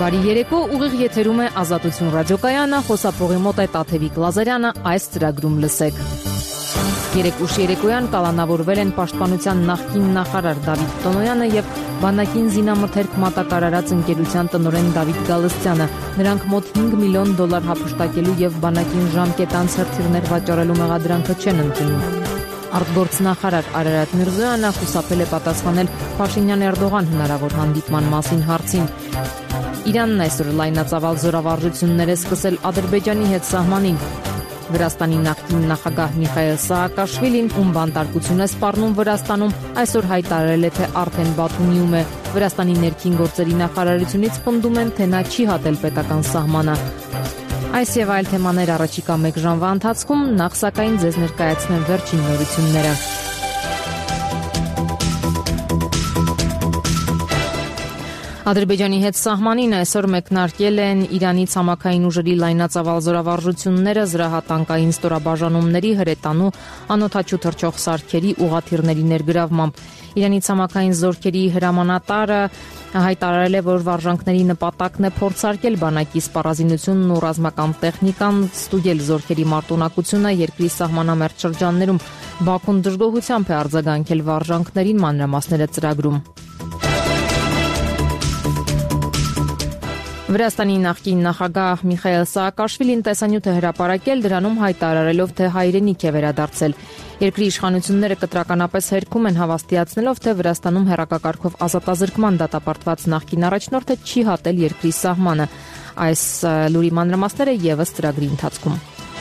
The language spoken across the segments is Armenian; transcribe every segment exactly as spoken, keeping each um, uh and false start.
Բարի երեկո, ուղիղ եթերում է Ազատություն ռադիոկայանը, խոսափողի մոտ է Տաթևիկ Լազարյանը, այս ծրագրում լսեք։ Երեկ ուշ երեկոյան կալանավորվել են Պաշտպանության նախկին նախարար Դավիթ Տոնոյանը եւ բանակին զինամթերք մատակարարած ընկերության տնօրեն Դավիթ Գալստյանը։ Նրանք մոտ հինգ միլիոն դոլար հափշտակելու եւ բանակին ժամկետանց հրթիռներ վաճառելու մեղադրանքը չեն ընդունում։ Արտգործնախարար Արարատ Միրզոյանը խուսափել է պատասխանել Փաշինյան-Էրդողան հնարավոր հանդիպման մասին հարցին։ Իրանն այսօր լայնածավալ զորավարժություններ է սկսել Ադրբեջանի հետ սահմանին։ Վրաստանի նախկին նախագահ Միխայել Սաակաշվիլին, ում բանտարկություն է սպառնում Վրաստանում, այսօր հայտարարել է, թե արդեն Բաթումիում է։ Վրաստանի ներքին գործերի նախարարությունից պնդում են, թե նա չի հատել պետական սահմանը։ Այս եւ այլ թեմաներ առաջիկա մեկ ժամվա ընթացքում, նախ սակայն ձեզ ներկայացնեմ վերջին նորությունները։ Ադրբեջանի հետ սահմանին այսօր մեկնարկել են Իրանի ցամաքային ուժերի լայնածավալ զորավարժությունները զրահատանկային ստորաբաժանումների, հրետանու, անօդաչու թռչող սարքերի, ուղղաթիռների ներգրավմամբ։ Իրանի ցամաքային զորքերի հրամանատարը հայտարարել է, որ վարժանքների նպատակն է փորձարկել բանակի սպառազինությունն ու ռազմական տեխնիկան, ստուգել զորքերի մարտունակությունը երկրի սահմանամերձ շրջաններում։ Բաքուն դժգոհությամբ է արձագանքել վարժանքներին, մանրամասները ծրագրում։ Վրաստանի նախկին նախագահ Միխայել Սաակաշվիլին տեսանյութ է հրապարակել, դրանում հայտարարելով, թե հայրենիք է վերադարձել։ Երկրի իշխանությունները կտրականապես հերքում են, հավաստիացնելով, թե Վրաստանում հեռակակարգով ազատազրկման դատապարտված նախկին առաջնորդը չի հատել երկրի սահմանը։ Այս լուրի մանրամասները ևս ծրագրի ընթացքում։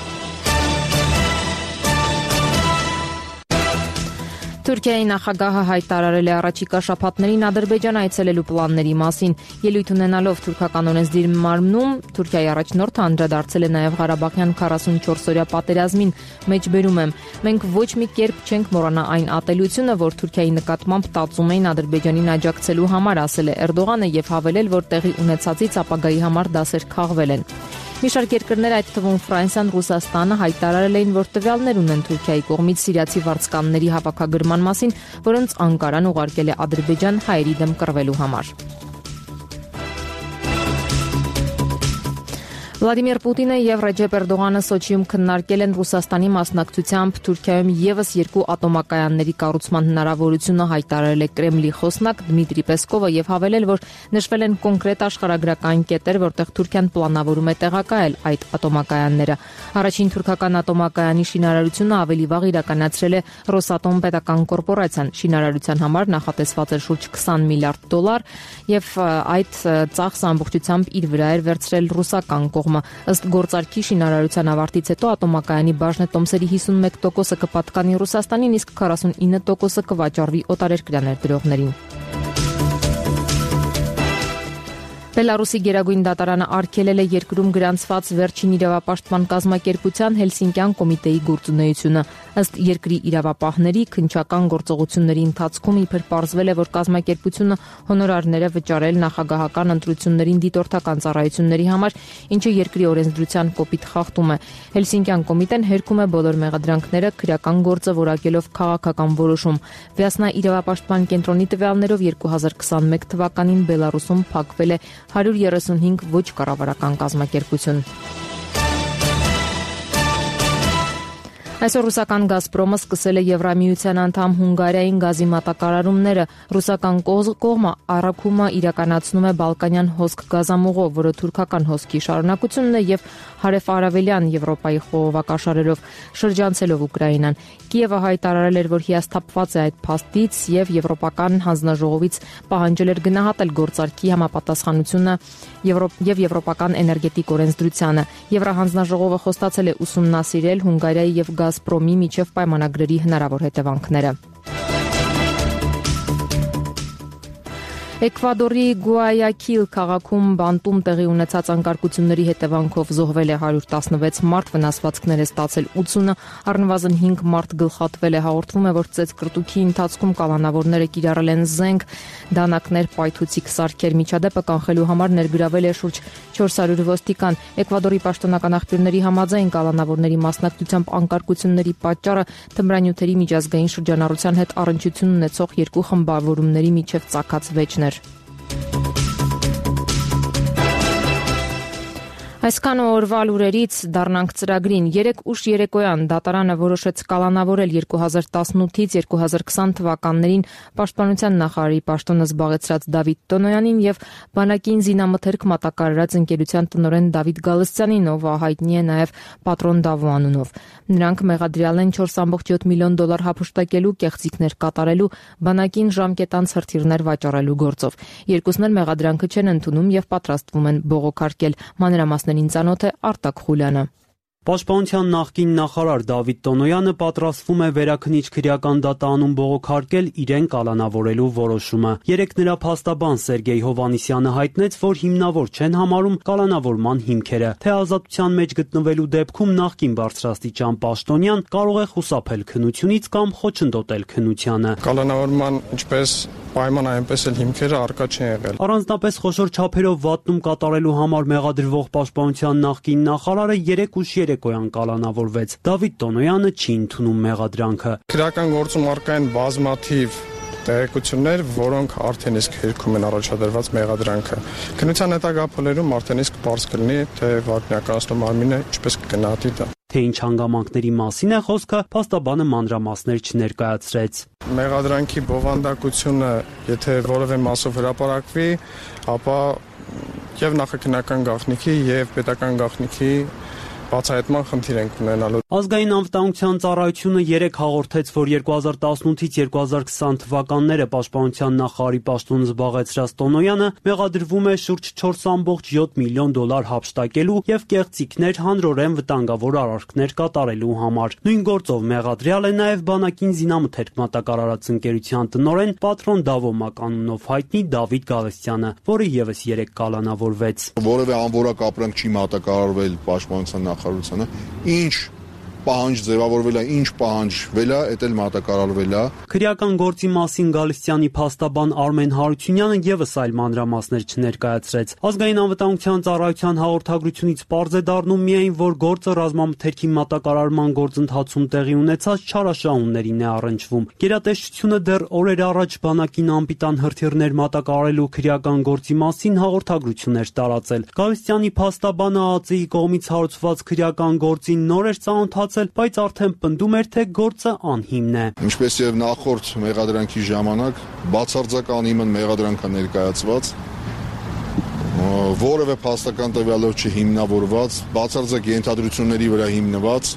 Թուրքիայի նախագահը հայտարարել է առաջիկա շաբաթներին Ադրբեջան այցելելու պլանների մասին։ Ելույթ ունենալով թուրքական օրենսդիր մարմնում, Թուրքիայի առաջնորդը անդրադարձել է նաև Ղարաբաղյան քառասունչորս-օրյա պատերազմին, մեջբերում եմ. մենք ոչ մի կերպ չենք մոռանա այն ատելությունը, որ Թուրքիայի նկատմամբ տածում էին Ադրբեջանին աջակցելու համար, ասել է Էրդողանը եւ հավելել, որ տեղի ունեցածից ապագայի համար դասեր քաղվել են։ Մի շարք երկրներ, այդ թվում Ֆրանսիան, Ռուսաստանը հայտարարել էին, որ տվյալներ ունեն Թուրքիայի կողմից սիրիացի վարձկանների հավաքագրման մասին, որոնց Անկարան ուղարկել է Ադրբեջան հայերի դեմ կռվելու համար։ Վլադիմիր Պուտինը եւ Ռեջեփ Էրդողանը Սոչիում քննարկել են Ռուսաստանի մասնակցությամբ Թուրքիայում եւս երկու ատոմակայանների կառուցման հնարավորությունը, հայտարարել է Կրեմլի խոսնակ Դմիտրի Պեսկովը եւ հավելել, որ նշվել են կոնկրետ աշխարհագրական կետեր, որտեղ Թուրքիան պլանավորում է տեղակայել այդ ատոմակայանները։ Առաջին թուրքական ատոմակայանի շինարարությունը ավելի վաղ իրականացրել է Ռոսատոմ պետական կորպորացիան։ Շինարարության համար նախատեսված էր շուրջ քսան միլիարդ դոլար եւ այդ ծախսը ամբողջությամբ իր վրա էր վերցրել ռուսական կողմը։ Ըստ գործարքի շինարարության ավարտից հետո ատոմակայանի բաժնետոմսերի հիսունմեկ տոկոսը կպատկանի Ռուսաստանին, իսկ քառասունինը տոկոսը կվաճառվի օտարերկրյա ներդրողներին։ Բելարուսի գերագույն դատարանը արգելել է երկրում գրանցված վերջին իրավապաշտպան կազմակերպության Հելսինկյան կոմիտեի գործունեությունը։ Ըստ երկրի իրավապահների, քննչական գործողությունների ընթացքում իբր պարզվել է, որ կազմակերպությունը հոնորարներ է վճարել նախագահական ընտրություններին դիտորդական ծառայությունների համար, ինչը երկրի օրենսդրության կոպիտ խախտում է։ Հելսինկյան կոմիտեն հերքում է բոլոր մեղադրանքները, քրեական գործը որակելով քաղաքական որոշում։ Վիասնա իրավապաշտպան կենտրոնի տվյալներով երկու հազար քսանմեկ թվականին Բելարուսում փակվել է հարյուր երեսունհինգ ոչ կառավարական կազմակերպություն։ Այսօր ռուսական Գազպրոմը սկսել է Եվրամիության անդամ Հունգարիային գազի մատակարարումները։ Ռուսական կողմը առաքումը իրականացնում է Բալկանյան հոսք գազամուղով, որը թուրքական հոսքի շարունակությունն է եւ հարավ-արևելյան Եվրոպայի խողովակաշարերով շրջանցելով Ուկրաինան։ Կիևը հայտարարել էր, որ հիասթափված է այդ փաստից եւ Եվրոպական հանձնաժողովից պահանջել էր գնահատել գործարքի համապատասխանությունը եւ Եվրոպական էներգետիկ օրենսդրությանը։ Եվրահանձնաժողովը խոստացել է ուսումնասիրել Հունգարիայի եւ Գազպրոմի միջև պայմանագրերի հնարավոր հետևանքները։ Էկվադորի Գուայակիլ քաղաքում բանտում տեղի ունեցած անկարգությունների հետևանքով զոհվել է հարյուր տասնվեց մարդ, վնասվածքներ է ստացել ութսունը, առնվազն հինգ մարդ գլխատվել է։ Հաղորդվում է, որ ծեծկռտուքի ընթացքում կալանավորները կիրառել են զենք, դանակներ, պայթուցիկ սարքեր։ Միջադեպը կանխելու համար ներգրավել է շուրջ չորս հարյուր ոստիկան։ Էկվադորի պաշտոնական աղբյուրների համաձայն կալանավորների մասնակցությամբ անկարգությունների պատճառը թմրանյութերի միջազգային շրջանառության հետ առնչություն ունեցող երկու խմբավորումների միջև ծագած վեճն էր։ Այսքան օրվա լուրերից դառնանք ծրագրին։ Երեկ ուշ երեկոյան դատարանը որոշեց կալանավորել երկու հազար տասնութից երկու հազար քսան թվականներին Պաշտպանության նախարարի պաշտոնը զբաղեցրած Դավիթ Տոնոյանին եւ բանակին զինամթերք մատակարարած ընկերության տնօրեն Դավիթ Գալստյանին, ով հայտնի է նաեւ Պատրոն Դավո անունով։ Նրանք մեղադրյալ են չորս կόμma յոթ միլիոն դոլար հափշտակելու, կեղծիքներ կատարելու, բանակին ժամկետանց հրթիռներ վաճառելու գործով։ Երկուսն էլ մեղադրանքը չեն ընդունում եւ պատրաստվում են բողոքարկել։ Մանրամասներին ծանոթ է Արտակ Խուլյանը։ Պաշտպանության նախկին նախարար Դավիթ Տոնոյանը պատրաստվում է վերաքննիչ քրեական դատանուն բողոքարկել իրեն կալանավորելու որոշումը։ Երեկ նրա փաստաբան Սերգեյ Հովանիսյանը հայտնեց, որ հիմնավոր չեն համարում կալանավորման հիմքերը, թե ազատության մեջ գտնվելու դեպքում նախկին բարձրաստիճան պաշտոնյան կարող է խուսափել քննությունից կամ խոչընդոտել քննությանը։ Կալանավորման ինչպես պայման այնպես էլ հիմքերը առկա չեն եղել։ Առանձնապես խոշոր չափերով վատնում կատարելու համար մեղադրվող պաշտպանության նախկին նախարարը երեկ ուշ երեկոյան կալանավորվեց։ Դավիթ Տոնոյանը չի ընդունում մեղադրանքը։ Քրեական գործում առկա են բազմաթիվ տեղեկություններ, որոնք արդեն իսկ հերքում են առաջադրված մեղադրանքը։ Քննության հետագա փուլերում արդեն իսկ պարզ կլինի, թե վարկանյակացնող մարմինը ինչպես կգնահատի դա։ Թե ինչ հանգամանքների մասին է խոսքը, փաստաբանը մանրամասներ չներկայացրեց։ Մեղադրանքի բովանդակությունը, եթե որևէ մասով հրապարակվի, ապա եւ նախաքննական գաղտնիքի եւ պետական գաղտնիքի բացահայտման խնդիր ենք ունենալու։ Ազգային անվտանգության ծառայությունը երեկ հաղորդեց, որ երկու հազար տասնութից երկու հազար քսան թվականները պաշտպանության նախարարի պաշտոնը զբաղեցրած Տոնոյանը մեղադրվում է շուրջ չորս կόμma յոթ միլիոն դոլար հափշտակելու եւ կեղծիքներ հանրորեն վտանգավոր արարքներ կատարելու համար։ Նույն գործով մեղադրյալ է նաեւ բանակին զինամթերք մատակարարած ընկերության տնօրեն Պատրոն Դավո անունով հայտնի Դավիթ Գալստյանը, որը եւս երեկ կալանավորվեց։ Որևէ անորակ ապրանք չի մատակարարվել պաշտպանության նախարարությանը, ինչ պահանջ ձևավորվել է, ինչ պահանջվել է, էդ էլ մատակարարվել է։ Քրեական գործի մասին Գալստյանի փաստաբան Արմեն Հարությունյանը եւս այլ մանրամասներ չներկայացրեց։ Ազգային անվտանգության ծառայության հաղորդագրությունից պարզ է դառնում միայն, որ գործը ռազմամթերքի մատակարարման գործընթացում տեղի ունեցած չարաշահումներին է առնչվում։ Գերատեսչությունը դեռ օրեր առաջ բանակին անպիտան հրթիռներ մատակարարելու քրեական գործի մասին հաղորդագրություն էր տարածել։ Գալստյանի փաստաբանը ԱԱԾ-ի կողմից հարուցված քրեական գործին նոր էր ծանոթացել, բայց արդեն պնդում էր, թե գործը անհիմն է։ Ինչպես եւ նախորդ մեղադրանքի ժամանակ բացարձակ անհիմն մեղադրանք է ներկայացված, որևէ փաստական տվյալով չհիմնավորված, բացարձակ ենթադրությունների վրա հիմնված,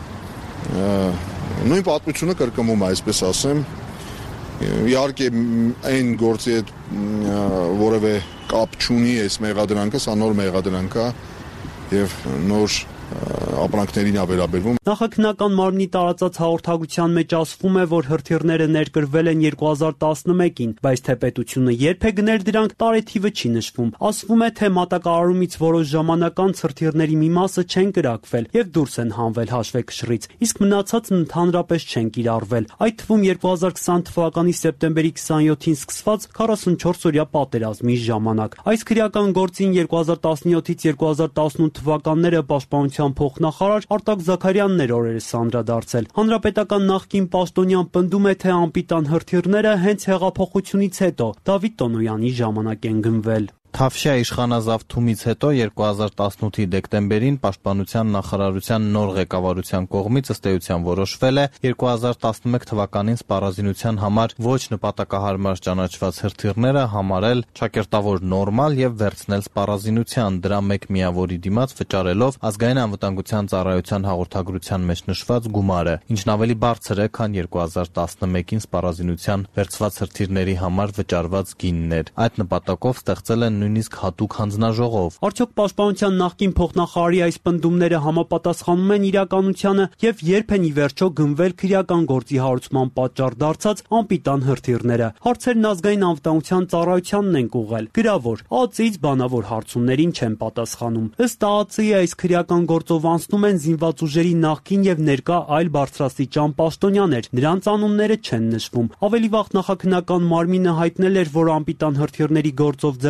նույն պատմությունը կրկնվում է, այսպես ասեմ։ Իհարկե այն գործի հետ որևէ կապ չունի այս մեղադրանքը, սա նոր մեղադրանք է եւ նոր ապրանքներին է վերաբերվում։ Նախաքննական մարմնի տարածած հաղորդագրության մեջ ասվում է, որ հրթիռները ներկրվել են երկու հազար տասնմեկին, բայց թե պետությունը երբ է գնել դրանք, տարեթիվը չի նշվում։ Ասվում է, թե մատակարարումից որոշ ժամանակ անց հրթիռների մի մասը չեն կրակվել եւ դուրս են հանվել հաշվեկշռից, իսկ մնացածն ընդհանրապես չեն կիրառվել։ Այդ թվում երկու հազար քսան թվականի սեպտեմբերի քսանյոթին սկսված քառասունչորս-օրյա պատերազմի ժամանակ։ Այս քրեական գործին երկու հազար տասնյոթից երկու հազար տասնութ թվականները պաշտպանության փոխնախարար Արտակ Զաքարյանն էր օրերս անդրադարձել։ Հանրապետական նախկին պաշտոնյան պնդում է, թե անպիտան հրթիռները հենց հեղափոխությունից հետո Դավիթ Տոնոյանի ժամանակ են գնվել։ Թավշյա իշխանազավթումից հետո երկու հազար տասնութի դեկտեմբերին Պաշտպանության նախարարության նոր ղեկավարության կողմից ըստ էության որոշվել է երկու հազար տասնմեկ թվականին սպառազինության համար ոչ նպատակահարմար ճանաչված հրթիռները համարել ճակերտավոր նորմալ եւ վերցնել սպառազինության, դրա մեկ միավորի դիմաց վճարելով ազգային անվտանգության ծառայության հաղորդագրության մեջ նշված գումարը, ինչն ավելի բարձր է, քան երկու հազար տասնմեկին սպառազինության վերցված հրթիռների համար վճարված գինն էր։ Այդ նպատակով ստեղծել են նույնիսկ հատուկ հանձնաժողով։ Արդյոք պաշտպանության նախկին փոխնախարարի այս պնդումները համապատասխանում են իրականությանը եւ երբ են ի վերջո գնվել քրեական գործի հարուցման պատճառ դարձած անպիտան հրթիռները։ Հարցերն ազգային անվտանգության ծառայությանն են ուղղել։ Գրավոր ԱԱԾ-ից բանավոր հարցումներին չեն պատասխանում։ Ըստ ԱԱԾ-ի այս քրեական գործով անցնում են զինված ուժերի նախկին եւ ներկա այլ բարձրաստիճան պաշտոնյաներ։ Նրանց անունները չեն նշվում։ Ավելի վաղ նախաքննական մարմինը հայտնել էր, որ անպիտան հրթիռների գործով ձերբակալում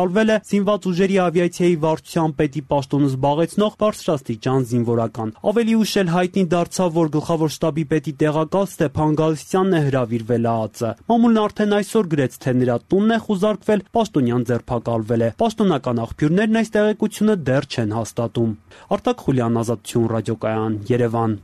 կատարվել է զինված ուժերի ավիացիայի վարչության պետի պաշտոնը զբաղեցնող բարձրաստիճան զինվորական։ Ավելի ուշ էլ հայտնի դարձավ, որ գլխավոր շտաբի պետի տեղակալ Ստեփան Գալստյանն է հրավիրվել ԱԱԾ։ Մամուլն արդեն այսօր գրեց, թե նրա տունն է խուզարկվել, պաշտոնյան ձերբակալվել է։ Պաշտոնական աղբյուրներն այս տեղեկությունը դեռ չեն հաստատում։ Արտակ Խուլյան, Ազատություն ռադիոկայան, Երևան։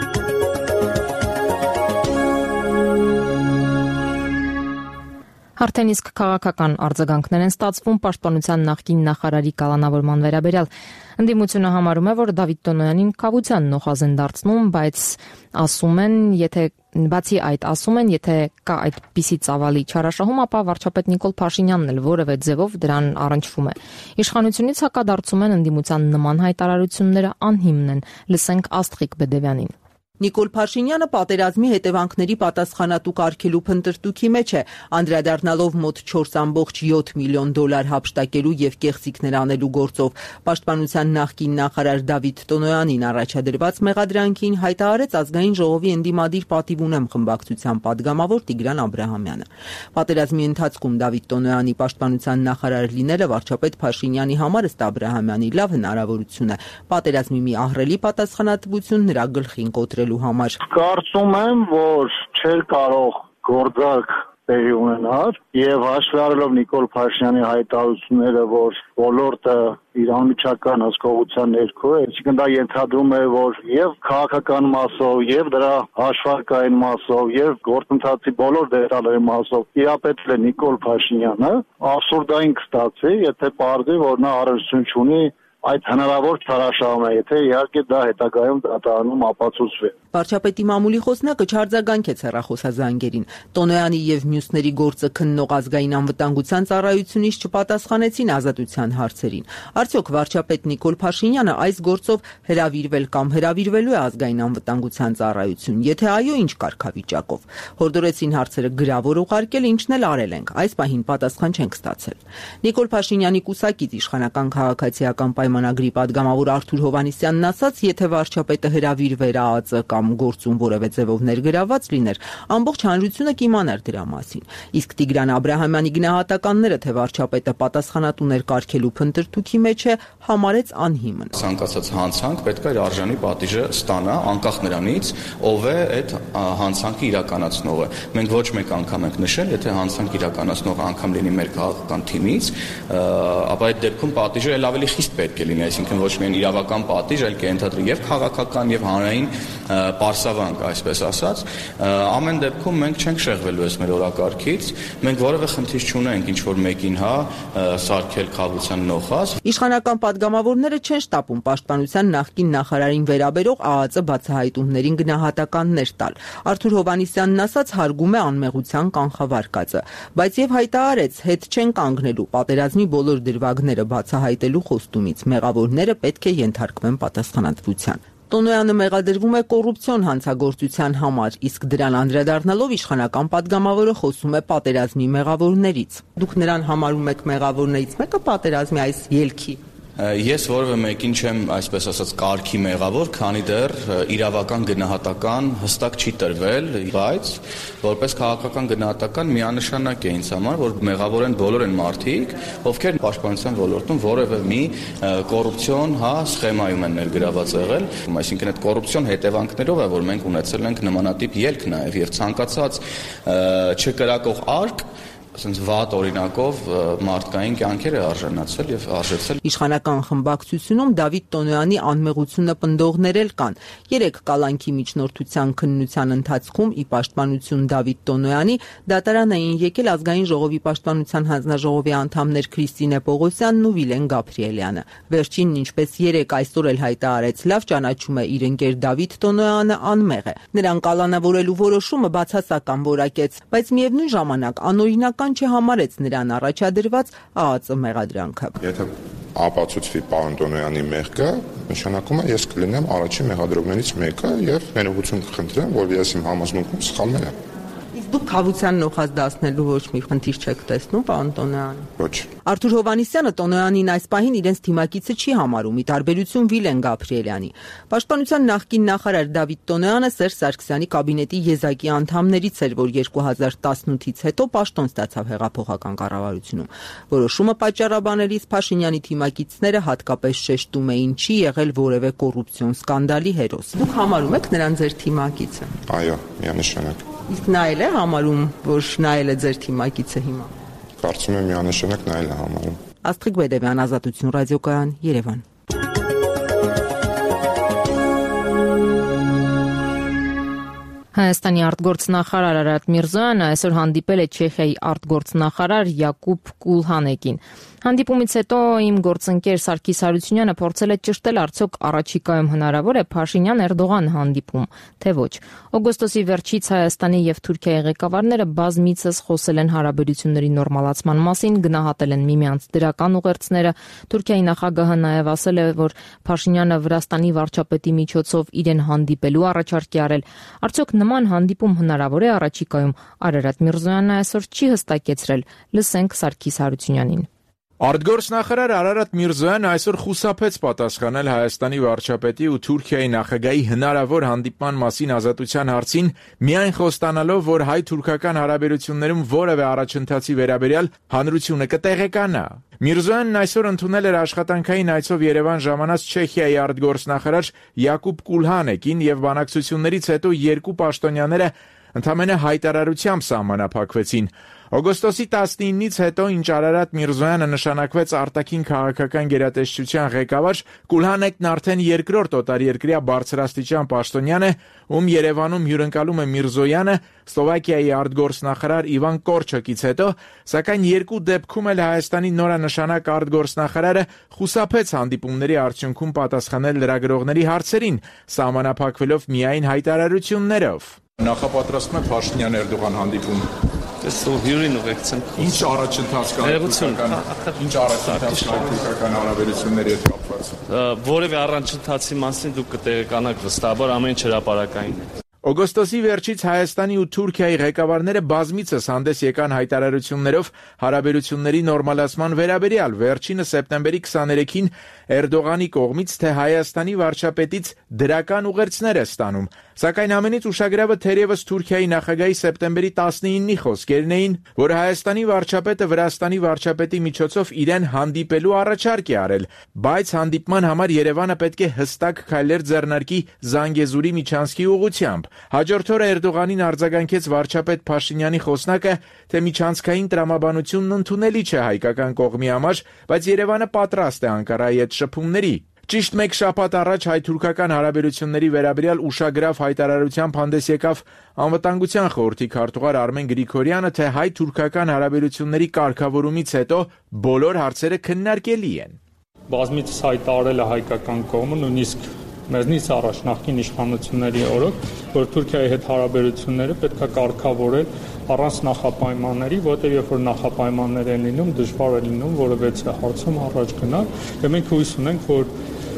Արդեն իսկ քաղաքական արձագանքներ են ստացվում պաշտպանության նախկին նախարարի կալանավորման վերաբերյալ։ Ընդդիմությունը համարում է, որ Դավիթ Տոնոյանին կավության նոխազ են դարձնում, բայց ասում են, եթե բացի այդ ասում են, եթե կա այդպիսի ծավալի չարաշահում, ապա վարչապետ Նիկոլ Փաշինյանն էլ որևէ ձևով դրան առնչվում է։ Իշխանությունից հակադարձում են ընդդիմության նման հայտարարությունները անհիմն են։ Լսենք Աստղիկ Բեդևյանին։ Նիկոլ Փաշինյանը պատերազմի հետևանքների պատասխանատու կարգելու փնտրտուքի մեջ է, անդրադառնալով մոտ չորս կόμ յոթ միլիոն դոլար հափշտակելու եւ կեղծիքներ անելու գործով։ Պաշտպանության նախկին նախարար Դավիթ Տոնոյանին առաջադրված մեղադրանքին հայտարարեց ազգային ժողովի ընդդիմադիր պատիվ ունեմ խմբակցության падգամավոր Տիգրան Աբրահամյանը։ Պատերազմի ընթացքում Դավիթ Տոնոյանի պաշտպանության նախարար լինելը վարչապետ Փաշինյանի համար ըստ Աբրահամյանի լավ հնարավորություն է։ Պատերազմի մի ահռելի պատասխանատվություն նրա գլխին կոտրել համար։ Կարծում եմ, որ չէր կարող գործարք տեղի ունենալ եւ հաշվի առնելով Նիկոլ Փաշինյանի հայտարարությունները, որ ոլորտը իր անմիջական հսկողության ներքո է, այսինքն դա ենթադրում է, որ եւ քաղաքական մասով, եւ դրա հաշվարկային մասով, եւ գործընթացի բոլոր դետալների մասով իրապետել է Նիկոլ Փաշինյանը, абսուրդային կստացի, եթե պարզվի, որ նա առնչություն չունի այդ հնարավոր չարաշահում է, եթե իհարկե դա հետագայում դատարանում ապացուցվի։ Վարչապետի մամուլի խոսնակը չարձագանքեց հեռախոսազանգերին։ Տոնոյանի եւ մյուսների գործը քննող ազգային անվտանգության ծառայությունից չպատասխանեցին ազատության հարցերին։ Արդյոք վարչապետ Նիկոլ Փաշինյանը այս գործով հրավիրվել կամ հրավիրվելու է ազգային անվտանգության ծառայություն։ Եթե այո, ինչ կարգավիճակով։ Հորդորեցին հարցերը գրավոր ուղարկել, ինչն էլ արել ենք։ Այս պահին պատասխան չենք ստացել։ Նիկոլ Փաշինյանի կուսակից իշխանական քաղաքացիական պայմանագրի падգամավոր Արթուր Հովհաննիսյանն ասաց, եթե վարչապետը հրավիրվեր ԱԱԾ կամ գործում որևէ ձևով ներգրաված լիներ, ամբողջ հանրությունը կիմանար դրա մասին։ Իսկ Տիգրան Աբրահամյանի գնահատականները, թե վարչապետը պատասխանատուներ կարգելու փնտրտուքի մեջ է, համարեց անհիմն։ Ցանկացած հանցանք պետք է իր արժանի պատիժը ստանա, անկախ նրանից, ով է այդ հանցանքը իրականացնողը։ Մենք ոչ մեկ անգամ ենք նշել, եթե հանցանք իրականացնողը անգամ լինի մեր քաղաքական թիմից, ապա այդ դեպքում պատիժը էլ ավելի խիստ պետք է լինի, այսինքն ոչ միայն իրավական պատիժ, այլ կենթադրի եւ քաղաքական եւ հանրային պարսավանք, այսպես ասած, ամեն դեպքում մենք չենք շեղվելու այս մեր օրակարգից, մենք որևէ խնդիր չունենք ինչ որ մեկին, հա, սարքել խաղաղության նոխազ։ Իշխանական падգամավորները չեն շտապում պաշտպանության նախկին նախարարին վերաբերող ԱԱԾ բացահայտումներին գնահատականներ տալ։ Արթուր Հովհաննիսյանն ասաց, հարգում է անմեղության կանխավարկածը, բայց եւ հայտարարեց, հետ չեն կանգնելու պատերազմի բոլոր դրվագները բացահայտելու խոստումից, մեղավորները պետք է ենթարկվեն պատասխանատվության։ Տոնոյանը մեղադրվում է կոռուպցիոն հանցագործության համար, իսկ դրան անդրադառնալով իշխանական падգամավորը խոսում է պատերազմի մեղավորներից։ Դուք նրան համարում եք մեղավորներից մեկը պատերազմի այս ելքի։ Ես որևէ մեկին չեմ, այսպես ասած, կարգի մեղավոր, քանի դեռ իրավական գնահատական հստակ չի տրվել, բայց որպես քաղաքական գնահատական միանշանակ է ինձ համար, որ մեղավոր են բոլոր այն մարդիկ, ովքեր պաշտպանության ոլորտում որևէ մի կոռուպցիոն, հա, սխեմայում են ներգրաված եղել, այսինքն այդ կոռուպցիոն հետևանքներով է, որ մենք ունեցել ենք նմանատիպ ելք նաև եւ ցանկացած չկրակող արկ ասենց վատ օրինակով մարդկային կյանքեր է արժանացել եւ արժեցել։ Իշխանական խմբակցությունում Դավիթ Տոնոյանի անմեղությունը պնդողներ էլ կան։ Երեք կալանքի միջնորդության քննության ընթացքում ի պաշտպանություն Դավիթ Տոնոյանի դատարան էին եկել ազգային ժողովի պաշտպանության հանձնաժողովի անդամներ Քրիստինե Պողոսյանն ու Վիլեն Գաբրիելյանը։ Վերջինն, ինչպես երեք այսօր էլ հայտարարեց, լավ ճանաչում է իր ընկեր Դավիթ Տոնոյանը անմեղ է։ Նրան կալանավորելու որոշումը բացասական որակեց, բայց միևնույն ժամանակ անօրինական չհամարեց նրան առաջադրված ԱԱԾ մեղադրանքը։ Եթե ապացուցվի պարոն Տոնոյանի մեղքը, նշանակում է ես կլինեմ առաջին մեղադրողներից մեկը եւ ներողություն կխնդրեմ, որ ես իմ համոզմունքում սխալվել եմ։ Դուք քավության նոխազդացնելու ոչ մի խնդիր չեք տեսնում, պարոն Տոնոյան։ Ոչ։ Արթուր Հովհաննիսյանը Տոնոյանին այս պահին իրենց թիմակիցը չի համարում՝ ի տարբերություն Վիլեն Գաբրիելյանի։ Պաշտպանության նախկին նախարար Դավիթ Տոնոյանը Սերժ Սարգսյանի կաբինետի եզակի անդամներից էր, որ երկու հազար տասնութից հետո պաշտոն ստացավ հեղափոխական կառավարությունում։ Որոշումը պատճառաբանելիս Փաշինյանի թիմակիցները հատկապես շեշտում էին չի եղել որևէ կոռուպցիոն սկանդալի հերոս։ Դուք համարում եք նրան ձեր թիմակիցը։ Այո, միանշանակ։ Իսկ նա էլ է համարում, որ նա էլ է ձեր թիմակիցը հիմա։ Կարծում եմ միանշանակ նա էլ է համարում։ Աստղիկ Բեդևյան, Ազատություն ռադիոկայան, Երևան։ Հայաստանի արտգործնախարար Արարատ Միրզոյանը այսօր հանդիպել է Չեխիայի արտգործնախարար Յակուբ Կուլհանեկին։ Հանդիպումից հետո իմ գործընկեր Սարգիս Հարությունյանը փորձել է ճշտել արդյոք առաջիկայում հնարավոր է Փաշինյան-Էրդողան հանդիպում, թե ոչ։ Օգոստոսի վերջից Հայաստանի եւ Թուրքիայի ղեկավարները բազմիցս խոսել են հարաբերությունների նորմալացման մասին, գնահատել են միմյանց դրական ուղերձները։ Թուրքիայի նախագահը նաեւ ասել է, որ Փաշինյանը Վրաստանի վարչապետի միջոցով իրեն հանդիպելու առաջարկ է արել։ Արդյոք նման հանդիպում հնարավոր է առաջիկայում։ Արարատ Միրզոյանը այսօր չի հստակեցրել։ Լսենք Սարգիս Հարությունյանին։ Արտգործնախարար Արարատ Միրզոյանը այսօր խուսափեց պատասխանել Հայաստանի վարչապետի ու Թուրքիայի նախագահի հնարավոր հանդիպման մասին ազատության հարցին, միայն խոստանալով, որ հայ-թուրքական հարաբերություններում որևէ առաջընթացի վերաբերյալ հանրությունը կտեղեկանա։ Միրզոյանն այսօր ընդունել էր աշխատանքային այցով Երևան ժամանած Չեխիայի արտգործնախարար Յակուբ Կուլհանեկին եւ բանակցություններից հետո երկու պաշտոնյաները ընդամենը հայտարարությամբ սահմանափակվեցին։ Օգոստոսի տասնինից հետո, ինչ Արարատ Միրզոյանը նշանակվեց արտաքին քաղաքական գերատեսչության ղեկավար, Կուլհանեկն արդեն երկրորդ օտարերկրյա բարձրաստիճան պաշտոնյան է, ում Երևանում հյուրընկալում է Միրզոյանը, Սլովակիայի արտգործնախարար Իվան Կորչոկից հետո, սակայն երկու դեպքում էլ Հայաստանի նորանշանակ արտգործնախարարը խուսափեց հանդիպումների արդյունքում պատասխանել լրագրողների հարցերին, սահմանափակվելով միայն հայտարարություններով։ Նախապատրաստում է Փաշինյան-Էրդողան հանդիպում։ Տեսող հյուրին ուղեկցեն։ Ինչ առաջընթաց կա թուրքական, ինչ առաջընթաց կա թուրքական հարաբերությունների հետ կապված։ Որևէ առաջընթացի մասին դուք կտեղեկանաք վստահաբար, ամեն ինչ հրապարակային է։ Օգոստոսի վերջից Հայաստանի ու Թուրքիայի ղեկավարները բազմիցս հանդես եկան հայտարարություններով հարաբերությունների նորմալացման վերաբերյալ, վերջինը սեպտեմբերի քսաներեքին Էրդողանի կողմից, թե Հայաստանի վարչապետից դրական ուղերձներ է ստանում, սակայն ամենից ուշագրավը թերևս Թուրքիայի նախագահի սեպտեմբերի տասնինի խոսքերն էին, որ Հայաստանի վարչապետը Վրաստանի վարչապետի միջոցով իրեն հանդիպելու առաջարկ է արել, բայց հանդիպման համար Երևանը պետք է հստակ քայլեր ձեռնարկի Զանգեզուրի միջանցքի ուղղությամբ։ Հաջորդ օրը Էրդողանին արձագանքեց վարչապետ Փաշինյանի խոսնակը, թե միջանցքային տրամաբանությունն ընդունելի չէ հայկական կողմի համար, բայց Երևանը պատրաստ է Անկարայի հետ շփումների։ Ճիշտ մեկ շաբաթ առաջ հայ-թուրքական հարաբերությունների վերաբերյալ ուշագրավ հայտարարությամբ հանդես եկավ Անվտանգության խորհրդի քարտուղար Արմեն Գրիգորյանը, թե հայ-թուրքական հարաբերությունների կարգավորումից հետո բոլոր հարցերը քննարկելի են։ Բազմիցս հայտարարել է հայկական կողմը, նույնիսկ մեզնից առաջ նախկին իշխանությունների օրոք, որ Թուրքիայի հետ հարաբերությունները պետք է կարգավորել առանց նախապայմանների, որտեղ երբ որ նախապայմաններ են լինում, դժվար է լինում որևէ հարցում առաջ գնալ, եւ մենք հույս ունենք, որ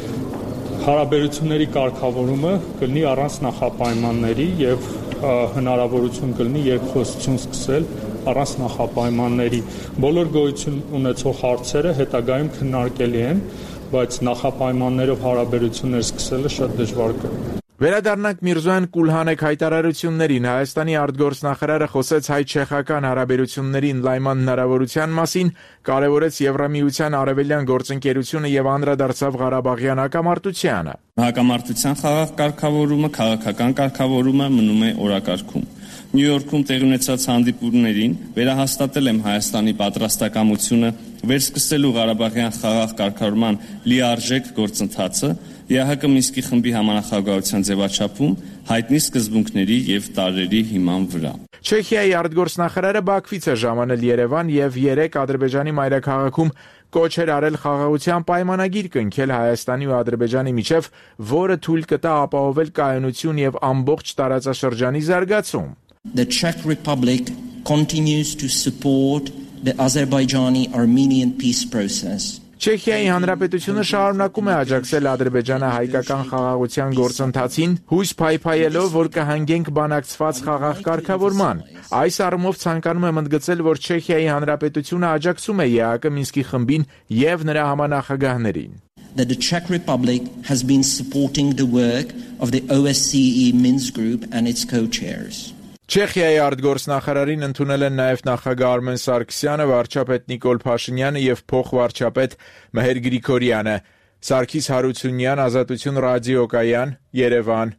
հարաբերությունների կարգավորումը կլինի առանց նախապայմանների եւ հնարավորություն կլինի երկխոսություն սկսել առանց նախապայմանների։ Բոլոր գոյություն ունեցող հարցերը հետագայում քննարկելի են, բայց նախապայմաններով հարաբերություններ սկսելը շատ դժվար կլինի։ Վերադառնանք Միրզոյան Կուլհանեք հայտարարություններին։ Հայաստանի արտգործնախարարը խոսեց հայ-չեխական հարաբերությունների ընդլայնման հնարավորության մասին, կարևորեց Եվրամիության արևելյան գործընկերությունը եւ անդրադարձավ Ղարաբաղյան հակամարտությանը։ Հակամարտության խաղաղ կարգավորումը, քաղաքական կարգավորումը մնում է օրակարգում։ Նյու Յորքում տեղի ունեցած հանդիպումներին վերահաստատել եմ Հայաստանի պատրաստակամությունը վերսկսելու Ղարաբաղյան խաղաղ կարգավորման լիարժեք գործընթացը ԵԱՀԿ Մինսկի խմբի համանախագահության ձևաչափում հայտնի սկզբունքների եւ տարրերի հիման վրա։ Չեխիայի արտգործնախարարը Բաքվից է ժամանել Երևան եւ երեք Ադրբեջանի մայրաքաղաքում կոչ էր արել խաղաղության պայմանագիր կնքել Հայաստանի ու Ադրբեջանի միջև, որը թույլ կտա ապահովել կայունություն եւ ամբողջ տարածաշրջանի զարգացում։ The Czech Republic continues to support the Azerbaijani-Armenian peace process. Չեխիայի Հանրապետությունը շարունակում է աջակցել Ադրբեջանը հայկական խաղաղության գործընթացին, հույս փայփայելով, որ կհանգենք բանակցված խաղաղ կարգավորման։ Այս առումով ցանկանում եմ ընդգծել, որ Չեխիայի Հանրապետությունը աջակցում է ԵԱՀԿ Մինսկի խմբին եւ նրա համանախագահներին. That the Czech Republic has been supporting the work of the O S C E Minsk group and its co-chairs. Չեխիայի արտգործնախարարին ընդունել են նաև նախագահ Արմեն Սարգսյանը, վարչապետ Նիկոլ Փաշինյանը եւ փոխվարչապետ Մհեր Գրիգորյանը։ Սարգիս Հարությունյան, Ազատություն ռադիոկայան, Երևան։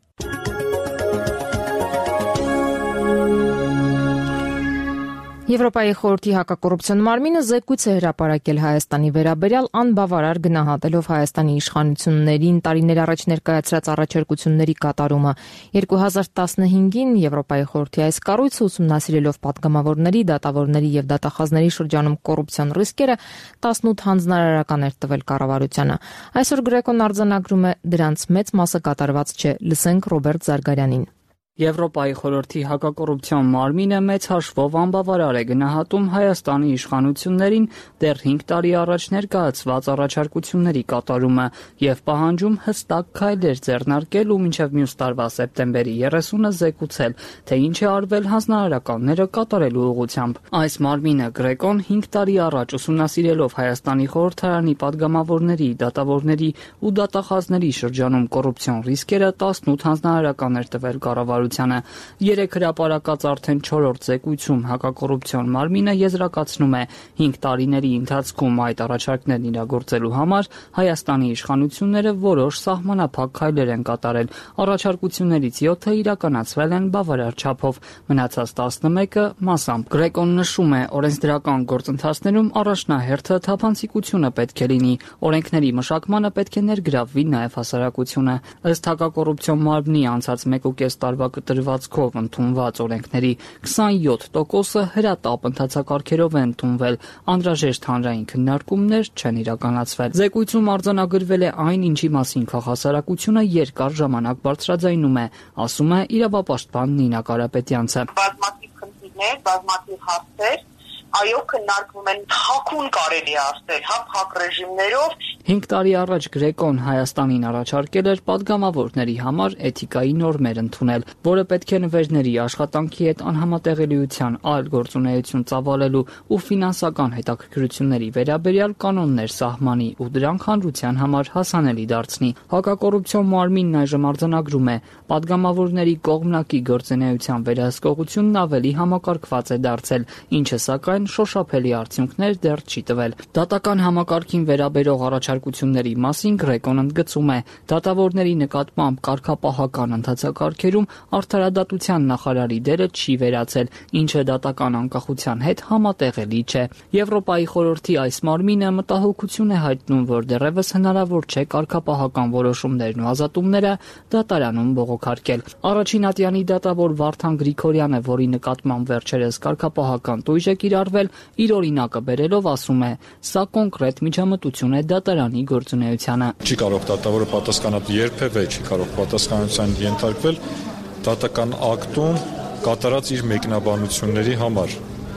Եվրոպայի խորհրդի հակակոռուպցիոն մարմինը զեկույց է հրապարակել Հայաստանի վերաբերյալ անբավարար գնահատելով Հայաստանի իշխանություններին տարիներ առաջ ներկայացրած առաջարկությունների կատարումը։ երկու հազար տասնհինգին Եվրոպայի խորհրդի այս կառույցը ուսումնասիրելով պատգամավորների, դատավորների եւ դատախազների շրջանում կոռուպցիոն ռիսկերը տասնութ հանձնարարական էր տվել կառավարությանը։ Այսօր Գրեկոն արձանագրում է դրանց մեծ մասը կատարված չէ։ Լսենք Ռոբերտ Զարգարյանին։ Եվրոպայի խորհրդի հակակոռուպցիոն մարմինը մեծ հաշվով անբավարար է գնահատում Հայաստանի իշխանություններին դեռ հինգ տարի առաջ ներկայացված առաջարկությունների կատարումը եւ պահանջում հստակ քայլեր ձեռնարկել ու մինչեւ մյուս տարվա սեպտեմբերի երեսունը զեկուցել, թե ինչ է արվել հանձնարարականները կատարելու ուղղությամբ։ Այս մարմինը Գրեկոն հինգ տարի առաջ ուսումնասիրելով Հայաստանի խորհրդարանի падգամավորների, դատավորների ու դատախազների շրջանում կոռուպցիոն ռիսկերը տասնութ հանձնարարական էր տվել կառավարությանը։ Երեք հրապարակած արդեն չորրորդ զեկույցում հակակոռուպցիոն մարմինը եզրակացնում է հինգ տարիների ընթացքում այդ առաջարկներն իրագործելու համար Հայաստանի իշխանությունները որոշ սահմանափակ քայլեր են կատարել։ Առաջարկություններից յոթը իրականացվել են բավարար չափով, մնացած տասնմեկը մասամբ։ Գրեկոն նշում է, օրենսդրական գործընթացներում առաջնահերթը թափանցիկությունը պետք է լինի, օրենքների մշակմանը պետք է ներգրավվի նաև հասարակությունը։ Ըստ հակակոռուպցիոն մարմնի անցած մեկ ու կես տարվա կտրվածքով ընդունված օրենքների քսանյոթ տոկոսը հրատապ ընթացակարգերով են ընդունվել, անհրաժեշտ հանրային քննարկումներ չեն իրականացվել։ Զեկույցում արձանագրվել է այն, ինչի մասին քաղաքասարակությունը երկար ժամանակ բարձրաձայնում է, ասում է իրավապաշտպան Նինա Կարապետյանցը։ Բազմաթիվ խնդիրներ, բազմաթիվ հարցեր, այո, քննարկվում են հակուն կարելի է ասել, հա փակ ռեժիմներով։ Հինգ տարի առաջ Գրեկոն Հայաստանին առաջարկել էր падգամավորների համար էթիկայի նորմեր ընդունել, որը պետք է նվերների աշխատանքի հետ անհամատեղելիության այլ գործունեություն ծավալելու ու ֆինանսական հետաքրքրությունների վերաբերյալ կանոններ սահմանի ու դրանք հանրության համար հասանելի դարձնի։ Հակակոռուպցիոն մարմինն այժմ արձանագրում է, падգամավորների կողմնակի գործունեության վերահսկողությունն ավելի համակարգված է դարձել, ինչը սակայն շոշափելի արդյունքներ դեռ չի տվել։ Դատական համակարգին վերաբերող առաջարկությունների մասին Գրեկոն ընդգծում է, դատավորների նկատմամբ կարգապահական ընթացակարգերում արդարադատության նախարարի դերը չի վերացել, ինչը դատական անկախության հետ համատեղելի չէ։ Եվրոպայի խորհրդի այս մարմինը մտահոգություն է հայտնում, որ դեռևս հնարավոր չէ կարգապահական որոշումներն ու ազատումները դատարանում բողոքարկել։ Առաջին ատյանի դատավոր Վարդան Գրիգորյանը, որի նկատմամբ վերջերս կարգապահական տույժ է կիրառվել, իր օրինակը բերելով ասում է, սա կոնկրետ միջամտություն է դատարանի գործունեությանը։ Չի կարող դատավորը պատասխանատու երբևէ չի կարող պատասխանատվության ենթարկվել դատական ակտում կատարած իր մեկնաբանությունների համար։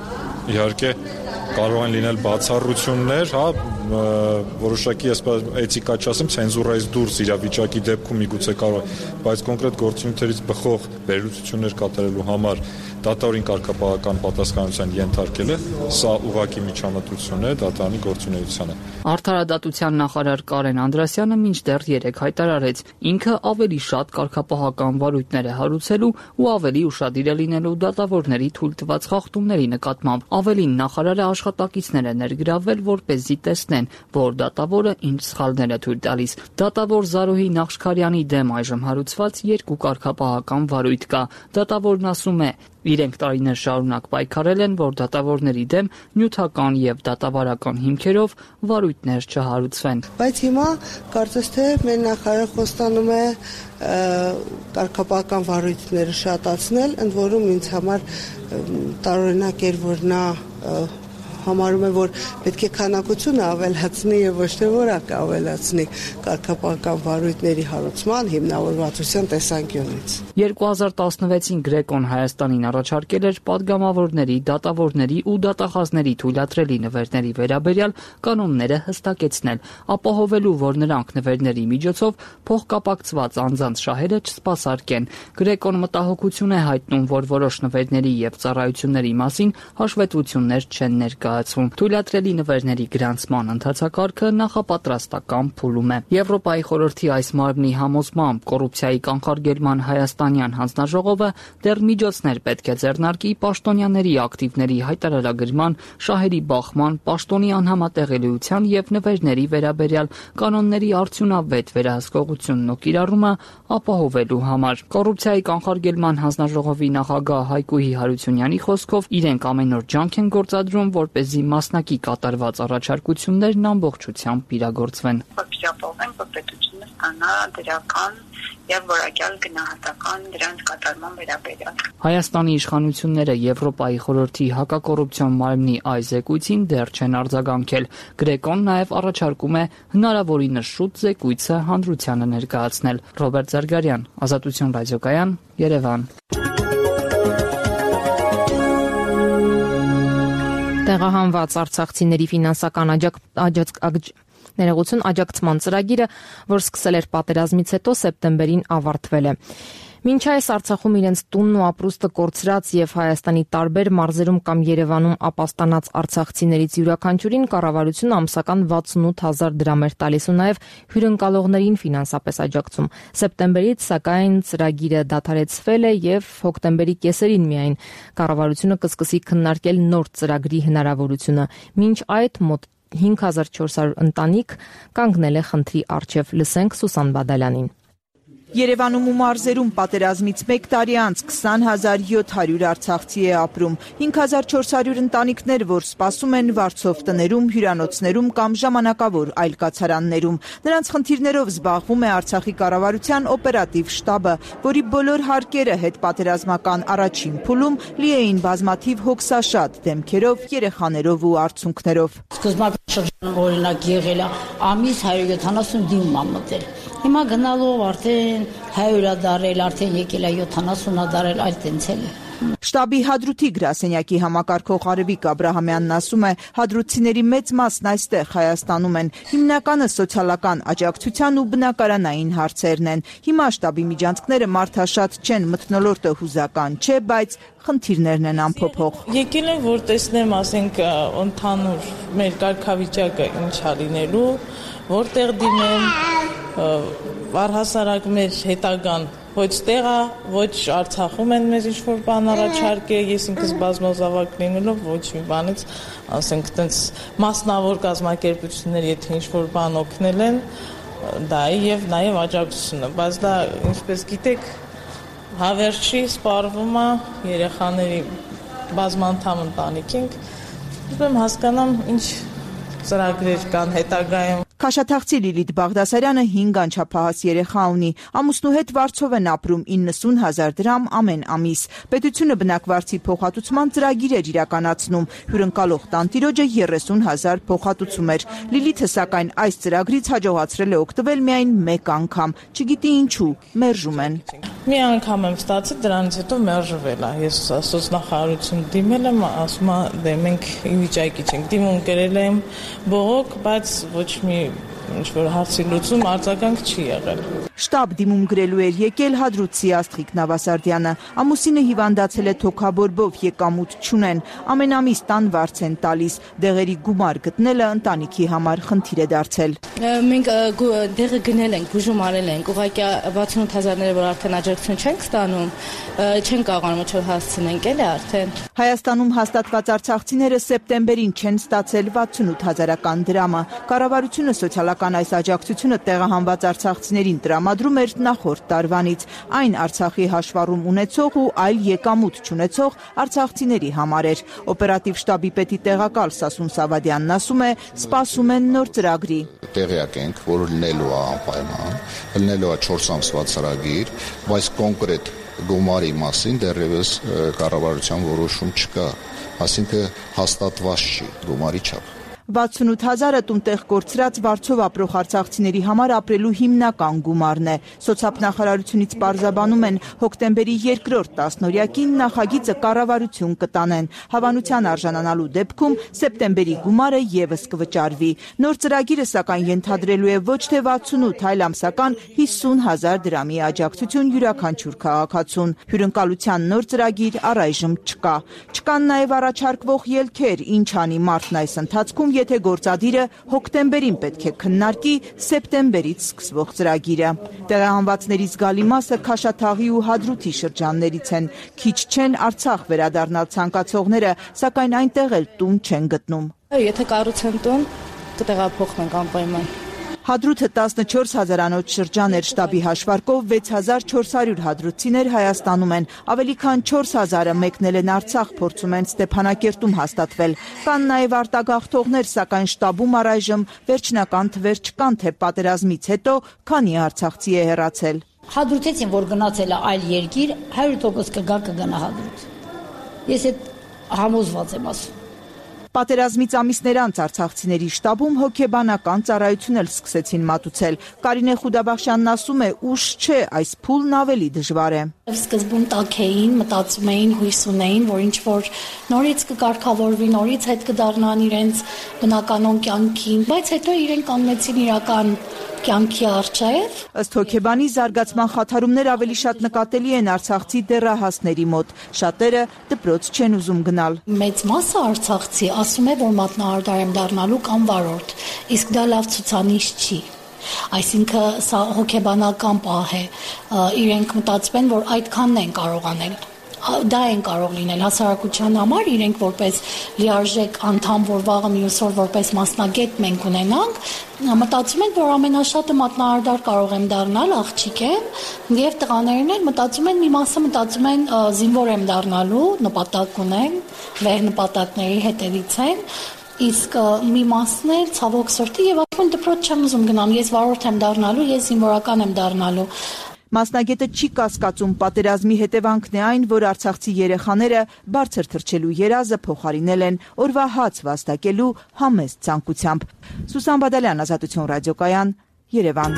Իհարկե կարող են լինել բացառություններ, հա, որոշակի էթիկա չասեմ, ցենզուրայից դուրս իրավիճակի դեպքում միգուցե կարող, բայց կոնկրետ գործունեություններից բխող վերլուծություններ կատարելու համար դատավորին կարգապահական պատասխանատվության ենթարկելը, սա ուղղակի միջամտություն է դատարանի գործունեությանը։ Արդարադատության նախարար Կարեն Անդրասյանը մինչդեռ երեկ հայտարարեց, ինքը ավելի շատ կարգապահական վարույթներ է հարուցելու ու ավելի ուշադիր է լինելու դատավորների թույլ տված խախտումների նկատմամբ։ Ավելին, նախարարը աշխատակիցներ է ներգրավել, որպեսզի տեսնեն, որ դատավորը ինչ սխալներ է թույլ տալիս։ Դատավոր Զարուհի Նախշքարյանի դեմ այժմ հարուցված երկու կարգապահական վարույթ կա։ Դատավորն ասում է, իրենք տարիներ շարունակ պայքարել են, որ դատավորների դեմ նյութական եւ դատավարական հիմքերով վարույթներ չհարուցվեն։ Բայց հիմա կարծես թե մեր նախարարը խոստանում է կարգապահական վարույթները շատացնել, ընդ որում ինձ համար տարօրինակ էր, որ նա համարում եմ, որ պետք է քանակությունը ավելացնի եւ ոչ թե որակը ավելացնի կարգապահական վարույթների հարուցման հիմնավորվածության տեսանկյունից։ երկու հազար տասնվեցին Գրեկոն Հայաստանին առաջարկել էր պատգամավորների, դատավորների ու դատախազների թույլատրելի նվերների վերաբերյալ կանոնները հստակեցնել, ապահովելու, որ նրանք նվերների միջոցով փոխկապակցված անձանց շահերը չսպասարկեն։ Գրեկոն մտահոգություն է հայտնում, որ որոշ նվերների եւ ծառայությունների մասին հաշվետվություններ չեն ներկայացվում։ Թույլատրելի նվերների գրանցման ընթացակարգը նախապատրաստական փուլում է։ Եվրոպայի խորհրդի այս մարմնի համոզմամբ կոռուպցիայի կանխարգելման հայաստանյան հանձնաժողովը դեռ միջոցներ պետք է ձեռնարկի պաշտոնյաների ակտիվների հայտարարագրման, շահերի բախման, պաշտոնի անհամատեղելիության եւ նվերների վերաբերյալ կանոնների արդյունավետ վերահսկողությունն ու կիրառումը ապահովելու համար։ Կոռուպցիայի կանխարգելման հանձնաժողովի նախագահ Հայկուհի Հարությունյանի խոսքով իրենք ամեն օր ջանք են գործադրում, որպեսզի մասնակի կատարված առաջարկություններն ամբողջությամբ իրագործվեն։ Ապահովեն, որ պետությունը ստանա դրական եւ որակյալ գնահատական դրանց կատարման վերաբերյալ։ Հայաստանի իշխանությունները Եվրոպայի խորհրդի հակակոռուպցիոն մարմնի այս զեկույցին դեռ չեն արձագանքել։ Գրեկոն նաև առաջարկում է հնարավորինս շուտ զեկույցը հանրությանը ներկայացնել։ Ռոբերտ Զարգարյան, Ազատություն ռադիոկայան, Երևան։ Տեղահանված արցախցիների ֆինանսական աջակցություն Ներողություն աջակցման ծրագիրը, որ սկսել էր պատերազմից հետո սեպտեմբերին ավարտվել է։ Մինչ այս Արցախում իրենց տունն ու ապրուստը կորցրած եւ Հայաստանի տարբեր մարզերում կամ Երևանում ապաստանած արցախցիներից յուրաքանչյուրին կառավարությունը ամսական վաթսունութ հազար դրամ էր տալիս ու նաեւ հյուրընկալողներին ֆինանսապես աջակցում։ Սեպտեմբերից սակայն ծրագիրը դադարեցվել է եւ հոկտեմբերի կեսերին միայն կառավարությունը կսկսի քննարկել նոր ծրագրի հնարավորությունը։ Մինչ այդ մոտ հինգ հազար չորս հարյուր ընտանիք կանգնել է խնդրի առջև։ Լսենք Սուսան Բադալյանին։ Երևանում ու մարզերում պատերազմից մեկ տարի անց քսան հազար յոթ հարյուր արցախցի է ապրում։ հինգ հազար չորս հարյուր ընտանիքներ, որ սպասում են վարձով տներում, հյուրանոցներում կամ ժամանակավոր այլ կացարաններում։ Նրանց խնդիրներով զբաղվում է Արցախի կառավարության օպերատիվ շտաբը, որի բոլոր հարկերը հետպատերազմական առաջին փուլում լի էին բազմաթիվ հոգսաշատ դեմքերով, երեխաներով ու արցունքներով։ Սկզբնական շրջանում օրինակ եղել է ամիս հարյուր յոթանասուն դիմում ա մտել։ Հիմա գնալով արդեն հարյուր դարել, արդեն եկել է յոթանասուն դարել, այլ տենցել է։ Շտաբի Հադրութի գրասենյակի համակարգող Արևիկ Աբրահամյանն ասում է, հադրութցիների մեծ մասն այստեղ Հայաստանում են, հիմնականը սոցիալական աջակցության ու բնակարանային հարցերն են։ Հիմա շտաբի միջանցքները մարդաշատ չեն, մթնոլորտը հուզական չէ, բայց խնդիրներն են անփոփոխ։ Եկել են, որ տեսնեմ, ասենք, ընդհանուր մեր կարգավիճակը ինչ ա լինելու, որտեղ դիմեմ, առհասարակ մեր հետագան ոչ տեղա, ոչ Արցախում են մեզ ինչ-որ բան առաջարկել, ես ինքս բազմազավակ լինելով ոչ մի բանից, ասենք, տենց մասնավոր կազմակերպություններ, եթե ինչ-որ բան օգնել են, դա է եւ նաեւ աջակցությունը, բայց դա, ինչպես գիտեք, հավերժի սպառվում է երեխաների բազմանդամ ընտանիք ենք, ուզում հասկանամ ինչ ծրագրեր կան հետագայում։ Քաշաթաղցի Լիլիթ Բաղդասարյանը հինգ անչափահաս երեխա ունի, ամուսնու հետ վարձով են ապրում իննսուն հազար դրամ ամեն ամիս։ Պետությունը բնակվարձի փոխհատուցման ծրագիր էր իրականացնում, հյուրընկալող տանտիրոջը երեսուն հազար փոխհատուցում էր։ Լիլիթը սակայն այս ծրագրից հաջողացրել է օգտվել միայն մեկ անգամ, չգիտի ինչու, մերժում են։ Մի անգամ եմ ստացել, դրանից հետո մերժվել է։ Ես սոցնախարարություն դիմել եմ, ասում է, դե մենք ի վիճակի չենք, դիմում գրել եմ բողոք, բայց ոչ մի ինչ-որ հարցի լուծում արձագանք չի եղել։ Շտաբ դիմում գրելու էր եկել Հադրութի Աստղիկ Նավասարդյանը։ Ամուսինը հիվանդացել է թոքաբորբով, եկամուտ չունեն, ամեն ամիս տան վարձ են տալիս, դեղերի գումար գտնելը ընտանիքի համար խնդիր է դարձել։ Մենք դեղը գնել ենք, բուժում արել ենք, ուղղակի վաթսունութ հազարները, որ արդեն աջակցություն չենք ստանում, չեն կարողանում ոչ հասցնենք էլ է արդեն։ Հայաստանում հաստատված արցախցիները սեպտեմբերին չեն ստացել վաթսունութ հազարական դրամը։ Կառավարությունը սոցիալական այս աջակցությունը տեղահանված արցախցիներին տրամադրում էր նախորդ տարվանից։ Այն Արցախի հաշվառում ունեցող ու այլ եկամուտ չունեցող արցախցիների համար էր։ Օպերատիվ շտաբի պետի տեղակալ Սասուն Սավադյանն ասում է, սպասում են նոր ծրագրի։ Տեղյակ ենք, որ լինելու է անպայման, լինելու է չորս ամսվա ծրագիր, բայց կոնկրետ գումարի մասին դեռևս կառավարության որոշում չկա, այսինքն հաստատված չի գումարի չափը։ վաթսունութ հազարը տունտեղ կորցրած վարձով ապրող արցախցիների համար ապրելու հիմնական գումարն է։ Սոցիալնախարարությունից պարզաբանում են, հոկտեմբերի երկրորդ տասնօրյակին նախագիծը կառավարություն կտանեն։ Հավանության արժանանալու դեպքում սեպտեմբերի գումարը ևս կվճարվի։ Նոր ծրագիրը սակայն ենթադրելու է ոչ թե վաթսունութ, այլ ամսական հիսուն հազար դրամի աջակցություն յուրաքանչյուր քաղաքացուն։ Հյուրընկալության նոր ծրագիր առայժմ չկա։ Չկան նաև առաջարկվող ելքեր, ինչ անի մարտն այս ընթացքում, եթե գործադիրը հոկտեմբերին պետք է քննարկի սեպտեմբերից սկսվող ծրագիրը։ Տեղահանվածների զգալի մասը Քաշաթաղի ու Հադրութի շրջաններից են։ Քիչ չեն Արցախ վերադառնալ ցանկացողները, սակայն այնտեղ էլ տուն չեն գտնում։ Եթե կառուցեն տուն, կտեղափոխվենք անպայման։ Հադրութը տասնչորս հազարանոց շրջան էր, շտաբի հաշվարկով վեց հազար չորս հարյուր հադրութցիներ Հայաստանում են, ավելի քան չորս հազարը մեկնել են Արցախ, փորձում են Ստեփանակերտում հաստատվել։ Կան նաև արտագաղթողներ, սակայն շտաբում առայժմ վերջնական թվեր չկան, թե պատերազմից հետո քանի արցախցի է հեռացել։ Հադրութեցին, որ գնացել է այլ երկիր, հարյուր տոկոս կգա կգնա Հադրութ։ Ես այդ համոզված եմ ասում։ Պատերազմից ամիսներ անց արցախցիների շտաբում հոգեբանական ծառայություն էլ սկսեցին մատուցել։ Կարինե Խուդաբախշյանն ասում է, ուշ չէ, այս փուլն ավելի դժվար է։ Սկզբում տաք էին, մտածում էին, հույս ունեին, որ ինչ որ նորից կկարգավորվի, նորից հետ կդառնան իրենց բնականոն կյանքին, բայց հետո իրենք անցնեցին իրական կյանքի առջև։ Ըստ հոգեբանի զարգացման խաթարումներ ավելի շատ նկատելի են արցախցի դեռահասների մոտ։ Շատերը դպրոց չեն ուզում գնալ։ Մեծ մասը արցախցի ասում է, որ մատնահարդար եմ դառնալու կամ վարորդ, իսկ դա լավ ցուցանիշ չի։ Այսինքն սա հոգեբանական պահ է։ Իրենք մտածում են, որ այդքանն են կարող անել։ Դա են կարող լինել հասարակության համար, իրենք որպես լիարժեք անդամ, որ վաղը մյուս օր որպես մասնագետ մենք ունենանք, մտածում են, որ ամենաշատը մատնահարդար կարող եմ դառնալ, աղջիկ եմ, եւ տղաներն են մտածում են, մի մասը մտածում են զինվոր եմ դառնալու, նպատակ ունեն, վեր նպատակների հետևից են, իսկ մի մասն էլ ցավոք սրտի եւ ասում դպրոց չեմ ուզում գնամ, ես վարորդ եմ դառնալու, ես զինվորական եմ դառնալու։ Մասնագետը չի կասկածում, պատերազմի հետևանքն է այն, որ արցախցի երեխաները բարձր թռչելու երազը փոխարինել են օրվա հաց վաստակելու համեստ ցանկությամբ։ Սուսան Բադալյան, Ազատություն ռադիոկայան, Երևան։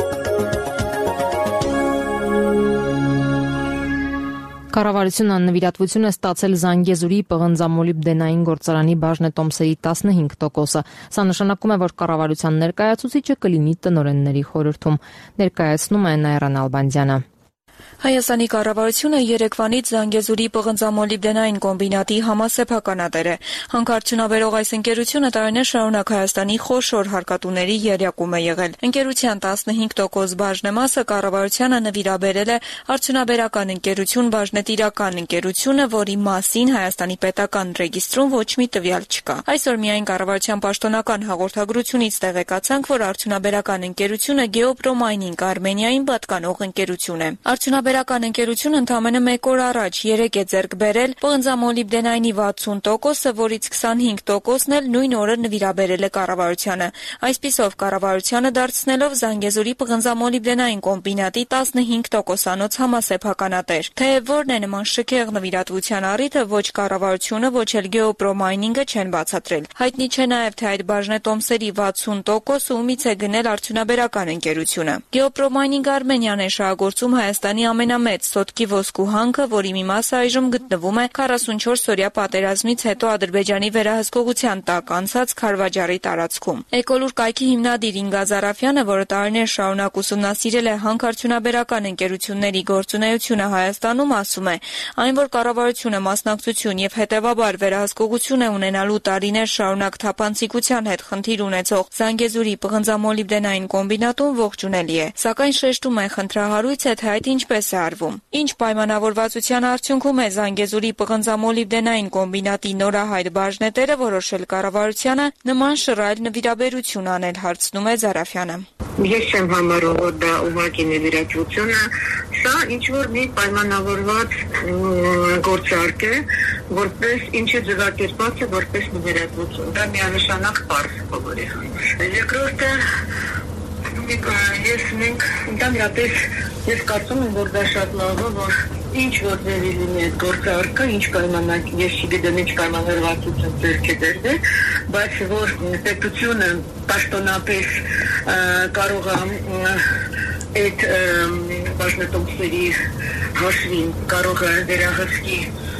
Կառավարությունը աննվիրատվություն է ստացել Զանգեզուրի պղնձամոլիբդենային գործարանի բաժնետոմսերի տասնհինգ տոկոսը։ Սա նշանակում է, որ կառավարության ներկայացուցիչը կլինի տնօրենների խորհրդում, ներկայացնում է Նաիրա Նալբանդյանը։ Հայաստանի կառավարությունը երեկվանից Զանգեզուրի պղնձամոլիբդենային կոմբինատի համասեփականատեր է։ Հանքարդյունաբերող այս ընկերությունը տարիներ շարունակ Հայաստանի խոշոր հարկատուների եռյակում է եղել։ Ընկերության տասնհինգ տոկոս բաժնեմասը կառավարությանը նվիրաբերել է արդյունաբերական ընկերություն բաժնետիրական ընկերությունը, որի մասին Հայաստանի պետական ռեգիստրում ոչ մի տվյալ չկա։ Այսօր միայն կառավարության պաշտոնական հաղորդագրությունից տեղեկացանք, որ արդյունաբերական ընկերությունը Գեոպրոմայնինգ Արմենիային պատկանող ընկերություն է։ Արդյունաբերական ընկերությունը ընդամենը մեկ օր առաջ երեկ է ձեռք բերել պղնձամոլիբդենայինի վաթսուն տոկոսը, որից քսանհինգ տոկոսն էլ նույն օրը նվիրաբերել է կառավարությանը։ Այսպիսով կառավարությանը դարձնելով Զանգեզուրի պղնձամոլիբդենային կոմբինատի տասնհինգ տոկոսանոց համասեփականատեր։ Թեև որն է նման շքեղ նվիրատվության առիթը, ոչ կառավարությունը, ոչ էլ Գեոպրոմայնինգը չեն բացատրել։ Հայտնի չէ նաև, թե այդ բաժնետոմսերի վաթսուն տոկոսը ումից է գնել արդյունաբերական ընկերությունը։ Գեոպրոմայնինգ Արմենիան է շահագործում Հայաստանի ամենամեծ սոտկի ոսկու հանքը, որի մի մասը այժմ գտնվում է քառասունչորս-օրյա պատերազմից հետո Ադրբեջանի վերահսկողության տակ անցած Քարվաջարի տարածքում։ Էկոլուր կայքի հիմնադիր Ինգա Զարաֆյանը, որը տարիներ շարունակ ուսումնասիրել է հանքարդյունաբերական ընկերությունների գործունեությունը Հայաստանում, ասում է, այն, որ կառավարությունը մասնակցություն եւ հետեւաբար վերահսկողություն է ունենալու տարիներ շարունակ թափանցիկության հետ խնդիր ունեցող Զանգեզուրի պղնձամոլիբդենային կոմբինատում ողջունելի է, սակայն շեշտում է խնդրահարույց է, թե այդ ինչպես է արվում։ Ինչ պայմանավորվածության արդյունքում է Զանգեզուրի պղնձամոլիբդենային կոմբինատի նորահայտ բաժնետերը որոշել կառավարությանը նման շռայլ նվիրաբերություն անել, հարցնում է Զարաֆյանը։ Ես չեմ համարում, որ դա ուղղակի նվիրատվություն է, սա ինչ-որ մի պայմանավորված գործարք է, որպես ինչը ձևակերպված է որպես նվիրատվություն։ Դա միանշանակ պարզ բոլորի համար։ Երկրորդը ես մենք ընդհանրապես ես կարծում եմ, որ դա շատ լավ է, որ ինչ որ ձևի լինի այդ գործը առկա, ինչ պայմանակ, ես չգիտեմ ինչ պայմանավորվածություն ձեռք է դրվել, բայց որ պետությունը պաշտոնապես կարող է այդ բաժնետոմսերի հաշվին կարող է վերահսկի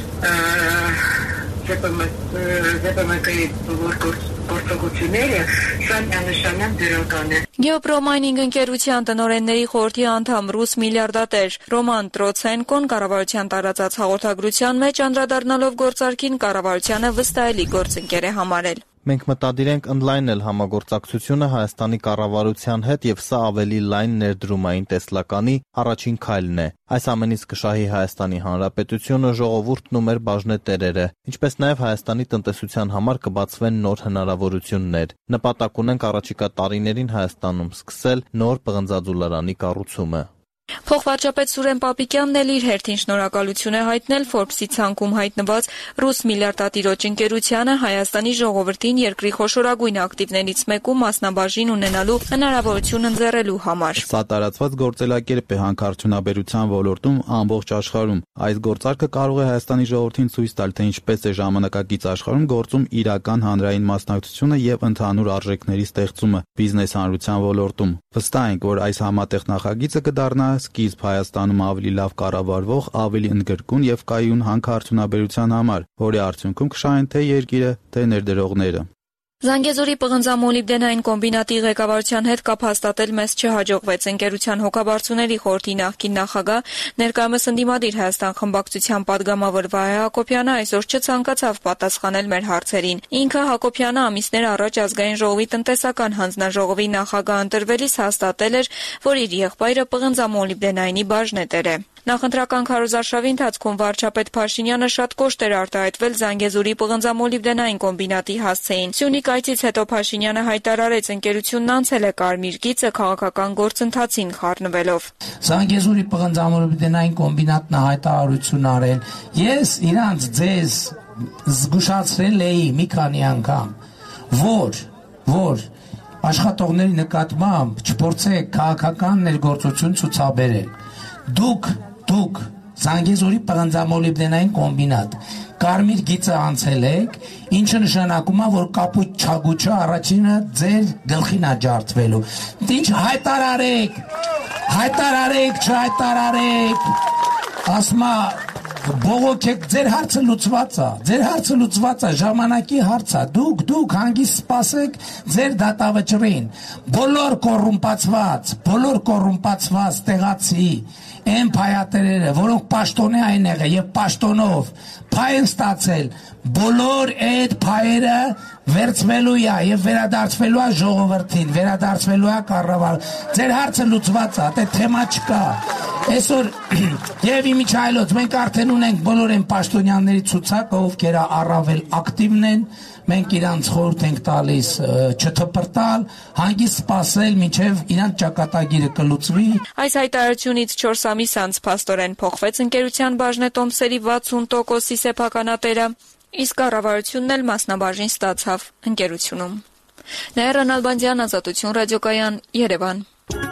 զեպամակայի գործողությունները, սա միանշանակ դրական է։ Գեոպրոմայնինգ ընկերության տնօրենների խորհրդի անդամ ռուս միլիարդատեր Ռոման Տրոցենկոն կառավարության տարածած հաղորդագրության մեջ անդրադառնալով գործարքին կառավարությանը վստահելի գործընկեր է համարել։ Մենք մտադիր ենք ընդլայնել համագործակցությունը Հայաստանի կառավարության հետ եւ սա ավելի լայն ներդրումային տեսլականի առաջին քայլն է։ Այս ամենից կշահի Հայաստանի Հանրապետությունը, ժողովուրդն ու մեր բաժնետերերը, ինչպես նաեւ Հայաստանի տնտեսության համար կբացվեն նոր հնարավորություններ։ Նպատակ ունենք առաջիկա տարիներին Հայաստանում սկսել նոր պղնձաձուլարանի կառուցումը։ Փոխվարչապետ Սուրեն Պապիկյանն էլ իր հերթին շնորհակալություն է հայտնել Forbes-ի ցանկում հայտնված ռուս միլիարդատիրոջ ընկերությանը Հայաստանի ժողովրդին երկրի խոշորագույն ակտիվներից մեկում մասնաբաժին ունենալու հնարավորություն ընձեռելու համար։ Սա տարածված գործելակերպ է հանքարդյունաբերության ոլորտում ամբողջ աշխարհում։ Այս գործարքը կարող է Հայաստանի ժողովրդին ցույց տալ, թե ինչպես է ժամանակակից աշխարհում գործում իրական հանրային մասնակցությունը եւ ընդհանուր արժեքների ստեղծումը բիզնես հանրության ոլորտում։ Վստահ ենք, որ այս համատեղ նախագիծը կդառնա սկիզբ Հայաստանում ավելի լավ կառավարվող, ավելի ընդգրկուն եւ կայուն հանքարդյունաբերության համար, որի արդյունքում կշահեն թե երկիրը, թե ներդրողները։ Զանգեզուրի պղնձամոլիբդենային կոմբինատի ղեկավարության հետ կապ հաստատել մեզ չհաջողվեց։ Ընկերության հոգաբարձուների խորհրդի նախկին նախագահ, ներկայումս ընդդիմադիր Հայաստան խմբակցության падգամավոր Վահե Հակոբյանը այսօր չցանկացավ պատասխանել մեր հարցերին։ Ինքը Հակոբյանը ամիսներ առաջ ազգային ժողովի տնտեսական հանձնաժողովի նախագահ ընտրվելիս հաստատել էր, որ իր եղբայրը պղնձամոլիբդենայինի բաժնետեր է։ Նախընտրական քարոզարշավի ընթացքում վարչապետ Փաշինյանը շատ կոշտ էր արտահայտվել Զանգեզուրի պղնձամոլիբդենային կոմբինատի հասցեին։ Սյունիք այցից հետո Փաշինյանը հայտարարեց, ընկերությունն անցել է կարմիր գիծը քաղաքական գործընթացին խառնվելով։ Զանգեզուրի պղնձամոլիբդենային կոմբինատն հայտարարություն արել։ Ես իրանց ձեզ զգուշացրել էի մի քանի անգամ, որ որ աշխատողների նկատմամբ չփորձեք քաղաքական ներգործություն ցուցաբերել։ Դուք, դուք, Զանգեզուրի պղնձամոլիբդենային կոմբինատ, կարմիր գիծը անցել եք, ինչը նշանակում է, որ կապույտ չագուչը առաջինը ձեր գլխին է ջարդվելու։ Ինչ հայտարարեք, հայտարարեք, չհայտարարեք, ասմա բողոքեք, ձեր հարցը լուծված է, ձեր հարցը լուծված է, ժամանակի հարց է, դուք, դուք հանգիստ սպասեք ձեր դատավճռին, բոլոր կոռումպացված, բոլոր կոռումպացված տեղացի այն փայատերերը, որոնք պաշտոնե այն եղել եւ պաշտոնով փայ են ստացել, բոլոր այդ փայերը վերցվելու է եւ վերադարձվելու է ժողովրդին, վերադարձվելու է կառավար։ Ձեր հարցը լուծված է, դե թեմա չկա։ Այսօր եւ իմիջայլոց մենք արդեն ունենք բոլոր այն պաշտոնյաների ցուցակը, ովքեր առավել ակտիվն են, մենք իրանց խորհուրդ ենք տալիս չթպրտալ, հանգիստ սպասել, մինչև իրանց ճակատագիրը կլուծվի։ Այս հայտարարությունից չորս ամիս անց փաստորեն փոխվեց ընկերության բաժնետոմսերի վաթսուն տոկոսի սեփականատերը, իսկ կառավարությունն էլ մասնաբաժին ստացավ ընկերությունում։ Նաիրա Նալբանդյան, Ազատություն ռադիոկայան, Երևան։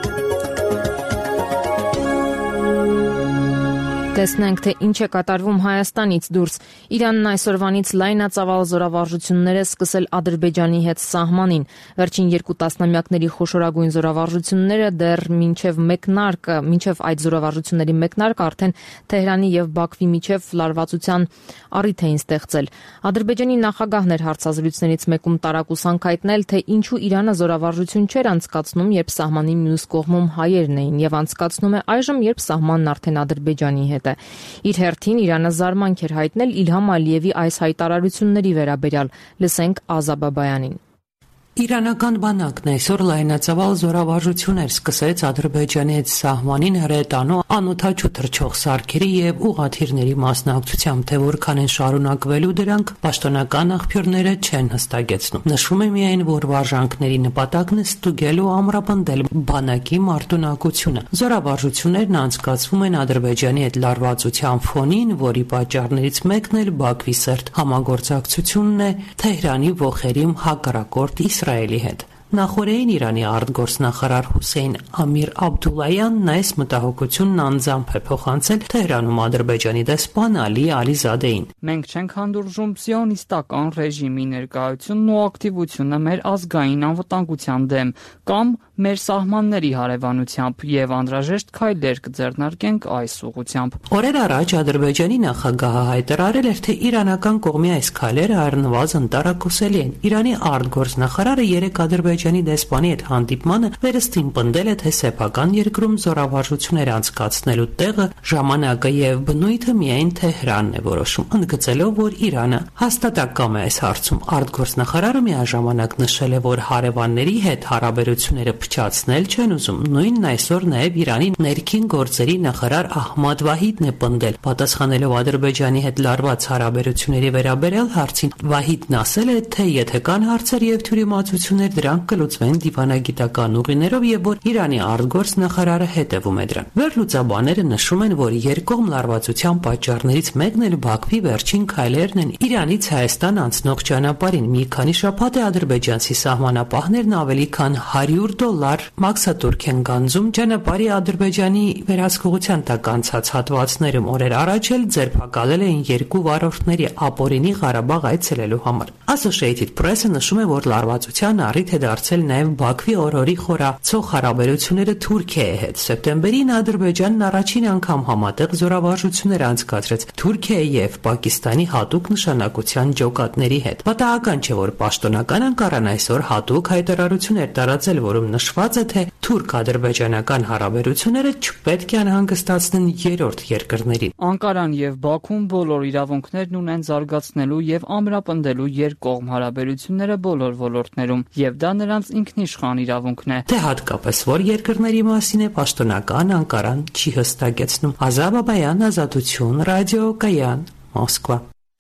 Տեսնենք, թե ինչ է կատարվում Հայաստանից դուրս։ Իրանն այսօրվանից լայնածավալ զորավարժություններ է սկսել Ադրբեջանի հետ սահմանին։ Վերջին երկու տասնամյակների խոշորագույն զորավարժությունները դեռ մինչև մեկնարկը, մինչև այդ զորավարժությունների մեկնարկը արդեն Թեհրանի եւ Բաքվի միջև լարվածության առիթ էին ստեղծել։ Ադրբեջանի նախագահն էր հարցազրույցներից մեկում տարակուսանք հայտնել, թե ինչու Իրանը զորավարժություն չէր անցկացնում, երբ սահմանի մյուս կողմում հայերն էին, եւ անցկացնում է այժմ, երբ սահմանն արդեն Ադրբեջանի հետ է։ Իր հերթին Իրանը զարմանք էր հայտնել Իլհամ Ալիևի այս հայտարարությունների վերաբերյալ։ Լսենք Ազա Բաբայանին։ Իրանական բանակն այսօր լայնածավալ զորավարժություններ սկսեց Ադրբեջանի հետ սահմանին հրետանու անօդաչու թռչող սարքերի եւ ուղղաթիռների մասնակցությամբ, թե որքան են շարունակվելու դրանք, պաշտոնական աղբյուրները չեն հստակեցնում։ Նշվում է միայն, որ վարժանքների նպատակն է ստուգել ու ամրապնդել բանակի մարտունակությունը։ Զորավարժություններն անցկացվում են Ադրբեջանի հետ լարվածության ֆոնին, որի պատճառներից մեկն էլ Բաքվի սերտ համագործակցությունն է Թեհրանի ողերիմ հակառակորդ Իսրայելի հետ։ Նախորդին Իրանի արտգործնախարար Հուսեյն Ամիր Աբդուլլայանն այս մտահոգությունն անձամբ է փոխանցել Թեհրանում Ադրբեջանի դեսպան Ալի Ալիզադեին։ Մենք չենք հանդուրժում սիոնիստական ռեժիմի ներկայությունն ու ակտիվությունը մեր ազգային անվտանգության դեմ կամ մեր սահմանների հարևանությամբ եւ անհրաժեշտ քայլեր կձեռնարկենք այս ուղղությամբ։ Օրեր առաջ Ադրբեջանի նախագահը հայտարարել էր, թե իրանական կողմի այս քայլերը առնվազն տարակուսելի են։ Իրանի արտգործնախարարը երեք Ադրբեջանի դեսպանի հետ հանդիպմանը վերստին պնդել է, թե սեփական երկրում զորավարժություններ անցկացնելու տեղը, ժամանակը եւ բնույթը միայն Թեհրանն է որոշում, ընդգծելով, որ Իրանը հաստատակամ է այս հարցում։ Արտգործնախարարը միաժամանակ նշել է, որ հարևանների հետ հարաբերությունները փչացնել չեն ուզում։ Նույնն այսօր նաև Իրանի ներքին գործերի նախարար Ահմադ Վահիդն է պնդել, պատասխանելով Ադրբեջանի հետ լարված հարաբերությունների վերաբերյալ հարցին։ Վահիդն ասել է, թե եթե կան հարցեր եւ թյուրիմացություններ, դրանք կլուծվեն դիվանագիտական ուղիներով եւ որ Իրանի արտգործնախարարը հետևում է դրան։ Վերլուծաբանները նշում են, որ երկկողմ լարվածության պատճառներից մեկն էլ Բաքվի վերջին քայլերն են Իրանից Հայաստան անցնող ճանապարհին։ Մի քանի շաբաթ է ադրբեջանցի սահմանապահներն ավելի քան հարյուր դոլար մաքսատուրք են գանձում ճանապարհի Ադրբեջանի վերահսկողության տակ անցած հատվածներում։ Օրեր առաջ էլ ձերբակալել էին երկու վարորդների ապօրինի Ղարաբաղ այցելելու համար։ Associated Press-ը նշում է, որ լարվածության առիթ է դարձել նաև Բաքվի օրորի խորացող հարաբերությունները Թուրքիայի հետ։ Սեպտեմբերին Ադրբեջանն առաջին անգամ համատեղ զորավարժություններ անցկացրեց Թուրքիայի եւ Պակիստանի հատուկ նշանակության ջոկատների հետ։ Պատահական չէ, որ պաշտոնական Անկարան այսօր հատուկ հայտարարություն էր տարածել, որում նշված է, թե թուրք-ադրբեջանական հարաբերությունները չպետք է անհանգստացնեն երրորդ երկրներին։ Անկարան եւ Բաքուն բոլոր իրավունքներն ունեն զարգացնելու եւ ամրապնդելու երկկողմ հարաբերությունները բոլոր ոլորտներում, եւ դա նրանց ինքնիշխան իրավունքն է։ Թե հատկապես որ երկրների մասին է, պաշտոնական Անկարան չի հստակեցնում։ Ազատ Բաբայան, Ազատություն, Ռադիո Կայան, Մոսկվա։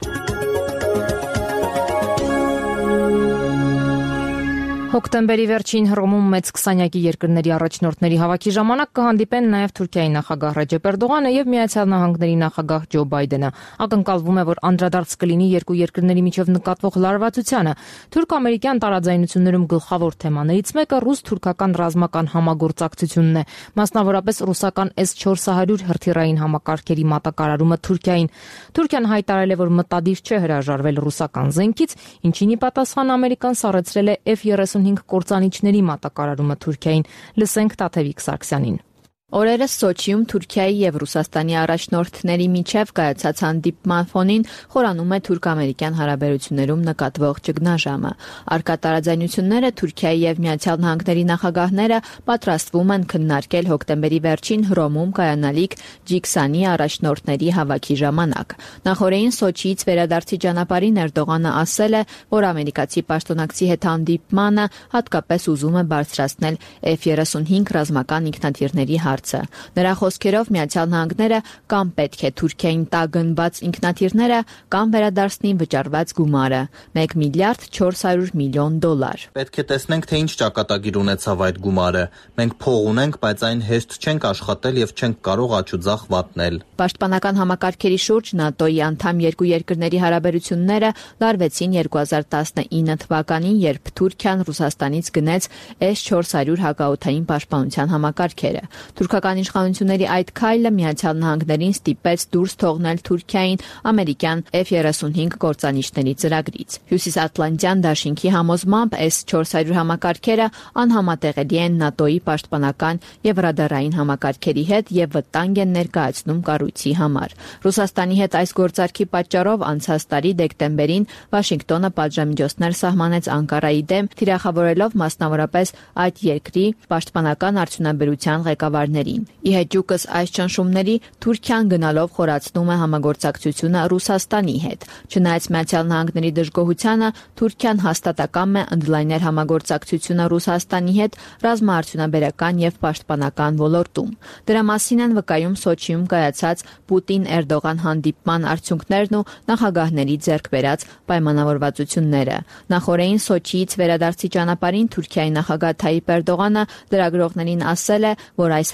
Հոկտեմբերի վերջին Հռոմում մեծ քսանյակի երկրների առաջնորդների հավաքի ժամանակ կհանդիպեն նաև Թուրքիայի նախագահ Ռեջեփ Էրդողանը եւ Միացյալ Նահանգների նախագահ Ջո Բայդենը։ Ակնկալվում է, որ անդրադարձ կլինի երկու երկրների միջև նկատվող լարվածությանը։ Թուրք-ամերիկյան տարաձայնություններում գլխավոր թեմաներից մեկը ռուս-թուրքական ռազմական համագործակցությունն է, մասնավորապես ռուսական S four hundred հրթիռային համակարգերի մատակարարումը Թուրքիային։ Թուրքիան հայտարարել է, որ մտադիր չէ հրաժարվել ռուսական զենքից, ինչին ի պատասխան Ամերիկան սառեցրել է F thirty-five կործանիչների մատակարարումը Թուրքիային։ Լսենք Տաթևիկ Սարգսյանին։ Օրերս Սոչիում Թուրքիայի եւ Ռուսաստանի առաջնորդների միջև կայացած հանդիպման ֆոնին խորանում է թուրք-ամերիկյան հարաբերություններում նկատվող ճգնաժամը։ Առկա տարաձայնությունները Թուրքիայի եւ Միացյալ Նահանգների նախագահները պատրաստվում են քննարկել հոկտեմբերի վերջին Հռոմում կայանալիք G twenty առաջնորդների հավաքի ժամանակ։ Նախորդին Սոչիից վերադարձի ճանապարհին Էրդողանը ասել է, որ ամերիկացի պաշտոնակցի հետ հանդիպմանը հատկապես ուզում է բարձրացնել F thirty-five ռազմական ինքնաթիռների հարցը։ Նրա խոսքերով Միացյալ Նահանգները կամ պետք է Թուրքիային տա գնված ինքնաթիռները, կամ վերադարձնի վճարված գումարը՝ one միլիարդ four hundred միլիոն դոլար։ Պետք է տեսնենք, թե ինչ ճակատագիր ունեցավ այդ գումարը։ Մենք փող ունենք, բայց այն հեշտ չենք աշխատել եւ չենք կարող աջուձախ վատնել։ Պաշտպանական համակարգերի շուրջ ՆԱՏՕ-ի անդամ երկու երկրների հարաբերությունները լարվեցին two thousand nineteen թվականին, երբ Թուրքիան Ռուսաստանից գնեց S four hundred հակաօդային պաշտպանության համակարգերը։ Թուրքական իշխանությունների այդ քայլը Միացյալ Նահանգներին ստիպեց դուրս թողնել Թուրքիային ամերիկյան F thirty-five կործանիչների ծրագրից։ Հյուսիսատլանտյան դաշինքի համոզմամբ S four hundred համակարգերը անհամատեղելի են ՆԱՏՕ-ի պաշտպանական եւ ռադարային համակարգերի հետ եւ վտանգ են ներկայացնում կառույցի համար։ Ռուսաստանի հետ այս գործարքի պատճառով անցած տարի դեկտեմբերին Վաշինգտոնը պատժամիջոցներ սահմանեց Անկարայի դեմ, թիրախավորելով մասնավորապես այդ երկրի պաշտպանական արդյունաբերության ղեկավարներին։ Ի հեճուկս այս ճնշումների Թուրքիան գնալով խորացնում է համագործակցությունը Ռուսաստանի հետ։ Չնայած Միացյալ Նահանգների դժգոհությանը, Թուրքիան հաստատակամ է ընդլայնել համագործակցությունը Ռուսաստանի հետ ռազմաարդյունաբերական եւ պաշտպանական ոլորտում։ Դրա մասին են վկայում Սոչիում կայացած Պուտին-Էրդողան հանդիպման արդյունքներն ու նախագահների ձեռք բերած պայմանավորվածությունները։ Նախորդին Սոչիից վերադարձի ճանապարհին Թուրքիայի նախագահ Թայիպ Էրդողանը լրագրողներին ասել է, որ այս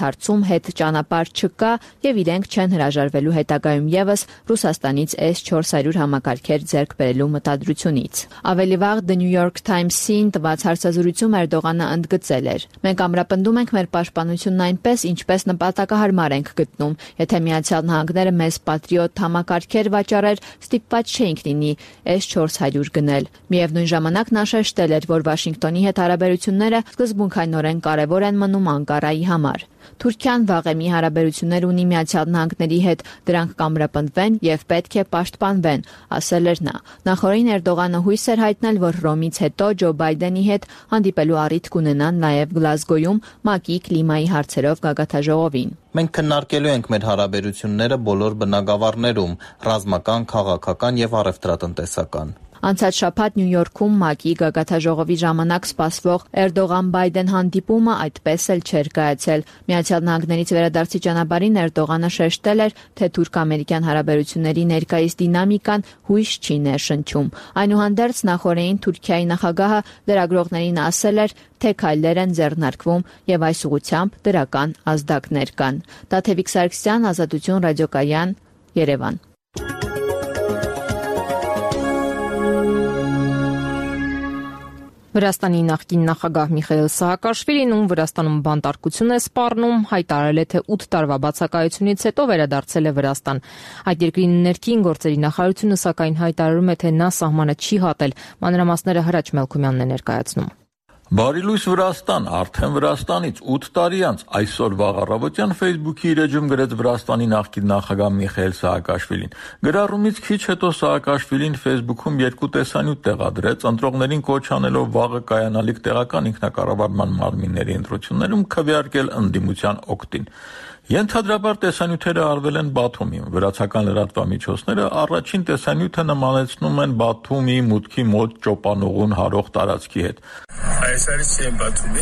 հարցում հետ ճանապարհ չկա եւ իրենք չեն հրաժարվելու հետագայում եւս Ռուսաստանից էս չորս հարյուր համակարգեր ձեռք բերելու մտադրությունից։ Ավելի վաղ The New York Times-ին տված հարցազրույցում Էրդողանը ընդգծել էր. «Մենք ամրապնդում ենք մեր պաշտպանությունն այնպես, ինչպես նպատակահարմար ենք գտնում։ Եթե Միացյալ Նահանգները մեզ Patriot համակարգեր վաճառեր, ստիպված չէինք լինի էս չորս հարյուր գնել»։ Միևնույն ժամանակ նա շեշտել էր, որ Վաշինգտոնի հետ հարաբերությունները սկզբունքայնորեն կարևոր են մնում Անկարայի համար։ Թուրքիան վաղեմի հարաբերություններ ունի Միացյալ Նահանգների հետ, դրանք կամրապնդվեն եւ պետք է պաշտպանվեն, ասել էր նա։ Նախորդին Էրդողանը հույս էր հայտնել, որ Ռոմից հետո Ջո Բայդենի հետ հանդիպելու առիթ կունենան նաեւ Գլազգոյում ՄԱԿ-ի կլիմայի հարցերով գագաթաժողովին։ Մենք քննարկելու ենք մեր հարաբերությունները բոլոր բնագավառներում՝ ռազմական, քաղաքական եւ առևտրատնտեսական։ Անցած շաբաթ Նյու Յորքում ՄԱԿ-ի գագաթաժողովի ժամանակ սպասվող Էրդողան-Բայդեն հանդիպումը այդպես էլ չէր կայացել։ Միացյալ Նահանգներից վերադարձի ճանապարհին Էրդողանը շեշտել էր, թե թուրք-ամերիկյան հարաբերությունների ներկայիս դինամիկան հույս չի ներշնչում։ Այնուհանդերձ նախորդին Թուրքիայի նախագահը լրագրողներին ասել էր, թե քայլեր են ձեռնարկվում եւ այս ուղղությամբ դրական ազդակներ կան։ Տաթևիկ Սարգսյան, Ազատություն ռադիոկայան, Երևան։ Վրաստանի նախկին նախագահ Միխայիլ Սահակաշվիլին, ում Վրաստանում բանտարկություն է սպառնում, հայտարարել է, թե ութ տարվա բացակայությունից հետո վերադարձել է Վրաստան։ Այդ երկրի ներքին գործերի նախարարությունը սակայն հայտարարում է, թե նա սահմանը չի հատել։ Մանրամասները Հրաչ Մելքումյանն է ներկայացնում։ Բարի լույս Վրաստան, արդեն Վրաստանից ութ տարի անց այսօր վաղ առավոտյան Facebook-ի իր էջում գրեց Վրաստանի նախկին նախագահ Միխայիլ Սահակաշվիլին։ Գրառումից քիչ հետո Սահակաշվիլին Facebook-ում երկու տեսանյութ տեղադրեց, ընտրողներին կոչ անելով վաղը կայանալիք տեղական ինքնակառավարման մարմինների ընտրություններում քվեարկել ընդդիմության օգտին։ Ենթադրաբար տեսանյութերը արվել են Բաթումի։ Վրացական լրատվամիջոցները առաջին տեսանյութը նմանեցնում են Բաթումի մուտքի մոտ ճոպանուղուն հարող տարածքի հետ։ Այս արից չեն Բաթումի։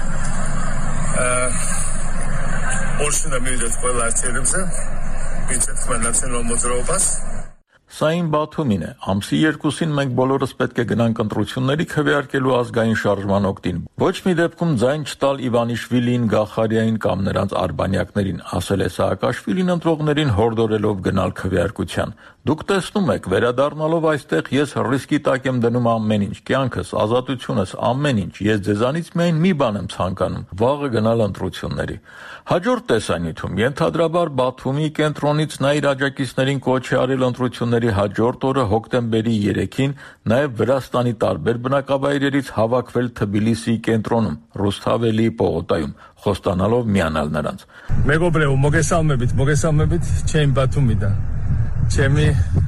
Որշունը մի դեպք լացերımsa միցետ քմանացնող մոդրոբաս Սա իմ Բաթումին է։ Ամսի երկուսին մենք բոլորս պետք է գնանք ընտրությունների քվեարկելու ազգային շարժման օգտին։ Ոչ մի դեպքում ձայն չտալ Իվանիշվիլին, Գախարիային կամ նրանց արբանյակներին, ասել է Սահակաշվիլին ընտրողներին հորդորելով գնալ քվեարկության։ Դուք տեսնում եք, վերադառնալով այստեղ ես ռիսկի տակ եմ դնում ամեն ինչ, կյանքս, ազատությունս, ամեն ինչ։ Ես ձեզանից միայն մի բան եմ ցանկանում՝ վաղը գնալ ընտրությունների։ Հաջորդ տեսանյութում ենթադրաբար Բաթումի կենտրոնից նա իր աջակիցներին կոչ է արել ընտրությունների հաջորդ օրը հոկտեմբերի երեքին նաև Վրաստանի տարբեր բնակավայրերից հավաքվել Թբիլիսիի կենտրոնում Ռուսթավելի պողոտայում, խոստանալով միանալ նրանց։ Մեգոբրեու մոգեսալմեբիտ, մոգեսալմեբիտ չեմ Բաթումի դա։ Չեմի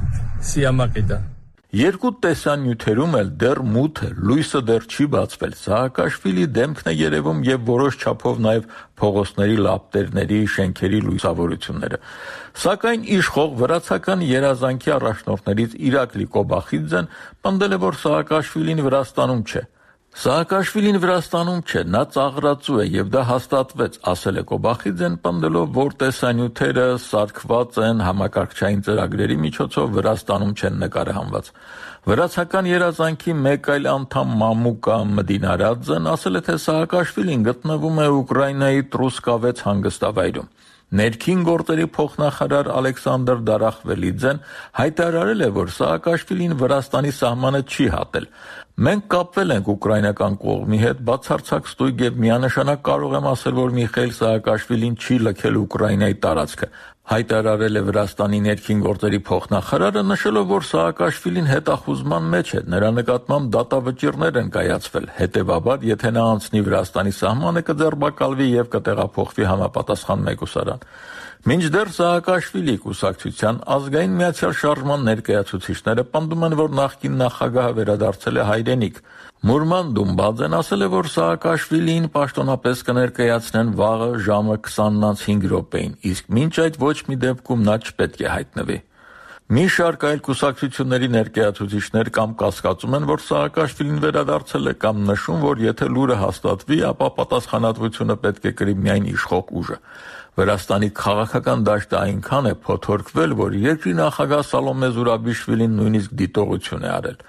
սիամակի դա։ Երկու տեսանյութերում էլ դեռ մութ է, լույսը դեռ չի բացվել։ Սահակաշվիլի դեմքն է երևում եւ որոշ չափով նաեւ փողոցների լապտերների, շենքերի լույսավորությունները։ Սակայն իշխող վրացական երազանքի առաջնորդներից Իրակլի Կոբախիձեն պնդել է, որ Սահակաշվիլին Վրաստանում չէ։ Սահակաշվիլին Վրաստանում չէ, նա ծաղրածու է եւ դա հաստատվեց, ասել է Կոբախիձեն, պնդելով, որ տեսանյութերը սարքված են համակարգչային ծրագրերի միջոցով Վրաստանում չեն նկարահանված։ Վրացական երազանքի մեկ այլ անդամ Մամուկա Մդինարաձեն ասել է, թե Սահակաշվիլին գտնվում է Ուկրաինայի Տրուսկավեց հանգստավայրում։ Ներքին գործերի փոխնախարար Ալեքսանդր Դարախվելիձեն հայտարարել է, որ Սահակաշվիլին Վրաստանի սահմանը չի հատել։ Մենք կապվել ենք ուկրաինական կողմի հետ, բացարձակ ստույգ եւ միանշանակ կարող եմ ասել, որ Միխայիլ Սահակաշվիլին չի լքել Ուկրաինայի տարածքը, հայտարարել է Վրաստանի ներքին գործերի փոխնախարարը, նշելով, որ Սահակաշվիլին հետախուզման մեջ է, նրա նկատմամբ դատավճիռներ են կայացվել, հետեւաբար, եթե նա անցնի Վրաստանի սահմանը, կձերբակալվի եւ կտեղափոխվի համապատասխան մեկուսարան։ Մինչդեռ Սահակաշվիլի կուսակցության ազգային միացյալ շարժման ներկայացուցիչները պնդում են, որ նախկին նախագահը վերադարձել է հայրենիք։ Մուրման Դումբաձեն ասել է, որ Սահակաշվիլին պաշտոնապես կներկայացնեն վաղը ժամը քսանից հինգ րոպեին, իսկ մինչ այդ ոչ մի դեպքում նա չպետք է հայտնվի։ Մի շարք այլ կուսակցությունների ներկայացուցիչներ կամ կասկածում են, որ Սահակաշվիլին վերադարձել է, կամ նշում, որ եթե լուրը հաստատվի, ապա պատասխանատվությունը պետք է կրի միայն իշխող ուժը։ Վրաստանի քաղաքական դաշտը այնքան է փոթորկվել, որ երկրի նախագահ Սալոմե Զուրաբիշվիլին նույնիսկ դիտողություն է արել։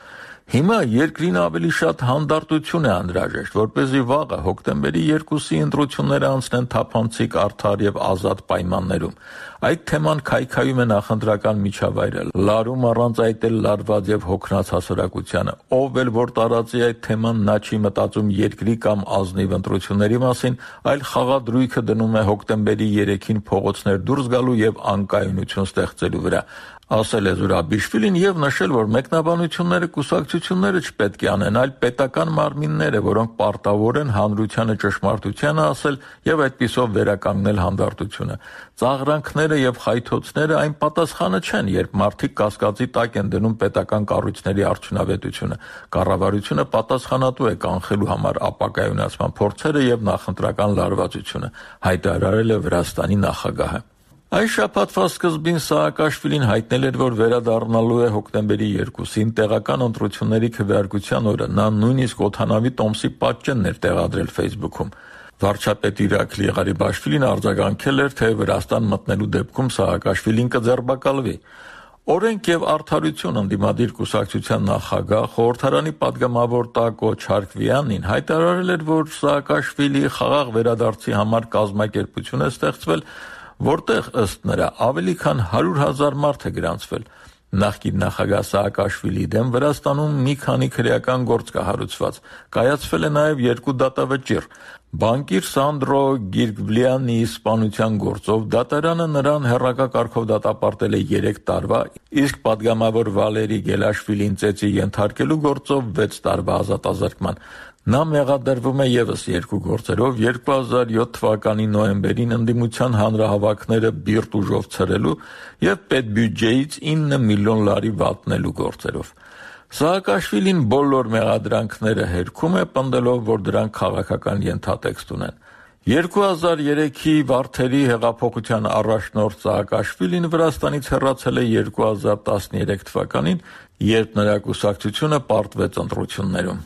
Հիմա երկրին ավելի շատ հանդարտություն է անհրաժեշտ, որպեսզի վաղը հոկտեմբերի երկուսի ընտրությունները անցնեն թափանցիկ, արդար եւ ազատ պայմաններում։ Այդ թեման քայքայում է նախընտրական միջավայրը, լարում առանց այդ էլ լարված եւ հոգնած հասարակությանը։ Ով էլ որ տարածի այդ թեման, նա չի մտածում երկրի կամ ազնիվ ընտրությունների մասին, այլ խաղադրույքը դնում է հոկտեմբերի երեքին փողոցներ դուրս գալու եւ անկայունություն ստեղծելու վրա։ Ասել է Զուրաբիշվիլին եւ նշել, որ մեկնաբանությունները կուսակցությունները չպետք է անեն, այլ պետական մարմինները, որոնք պարտավոր են հանրությանը ճշմարտությանը ասել եւ այդպիսով վերականգնել հանդարտությունը։ Ծաղրանքները եւ խայթոցները այն պատասխանը չեն, երբ մարդիկ կասկածի տակ են դնում պետական կառույցների արդյունավետությունը։ Կառավարությունը պատասխանատու է կանխելու համար ապակայունացման փորձերը եւ նախընտրական լարվածությունը, հայտարարել է Վրաստանի նախագահը։ Այս շաբաթվա սկզբին Սաակաշվիլին հայտնել էր, որ վերադառնալու է հոկտեմբերի երկուսին տեղական ընտրությունների քվեարկության օրը։ Նա նույնիսկ օդանավի տոմսի պատճենն էր տեղադրել Facebook-ում։ Վարչապետ Իրաքլի Ղարիբաշվիլին արձագանքել էր, թե Վրաստան մտնելու դեպքում Սաակաշվիլին կձերբակալվի։ Օրենք եւ արդարություն ընդդիմադիր կուսակցության նախագահ խորհրդարանի падգամավոր Տակո Չարկվյանին հայտարարել էր, որ Սաակաշվիլի խաղաղ վերադարձի համար կազմակերպություն է ստեղծվել, որտեղ ըստ նրա ավելի քան հարյուր հազար մարդ է գրանցվել։ Նախկին նախագահ Սաակաշվիլի դեմ Վրաստանում մի քանի քրեական գործ կա հարուցված։ Կայացվել է նաև երկու դատավճիռ։ Բանկիր Սանդրո Գիրգբլյանի սպանության գործով դատարանը նրան հեռակա կարգով դատապարտել է երեք տարվա, իսկ падգամավոր Վալերի Գելաշվիլին ծեծի ենթարկելու գործով վեց տարվա ազատազրկման։ Նա մեղադրվում է եւս երկու գործերով՝ երկու հազար յոթ թվականի նոյեմբերին ընդդիմության հանրահավաքները բիրտ ուժով ցրելու եւ պետբյուջեից ինը միլիոն լարի վատնելու գործերով։ Սաակաշվիլին բոլոր մեղադրանքները հերքում է, պնդելով, որ դրանք քաղաքական ենթատեքստ ունեն։ երկու հազար երեքի Վարդերի հեղափոխության առաջնորդ Սաակաշվիլին Վրաստանից հեռացել է երկու հազար տասներեք թվականին, երբ նրա կուսակցությունը պարտվեց ընտրություններում։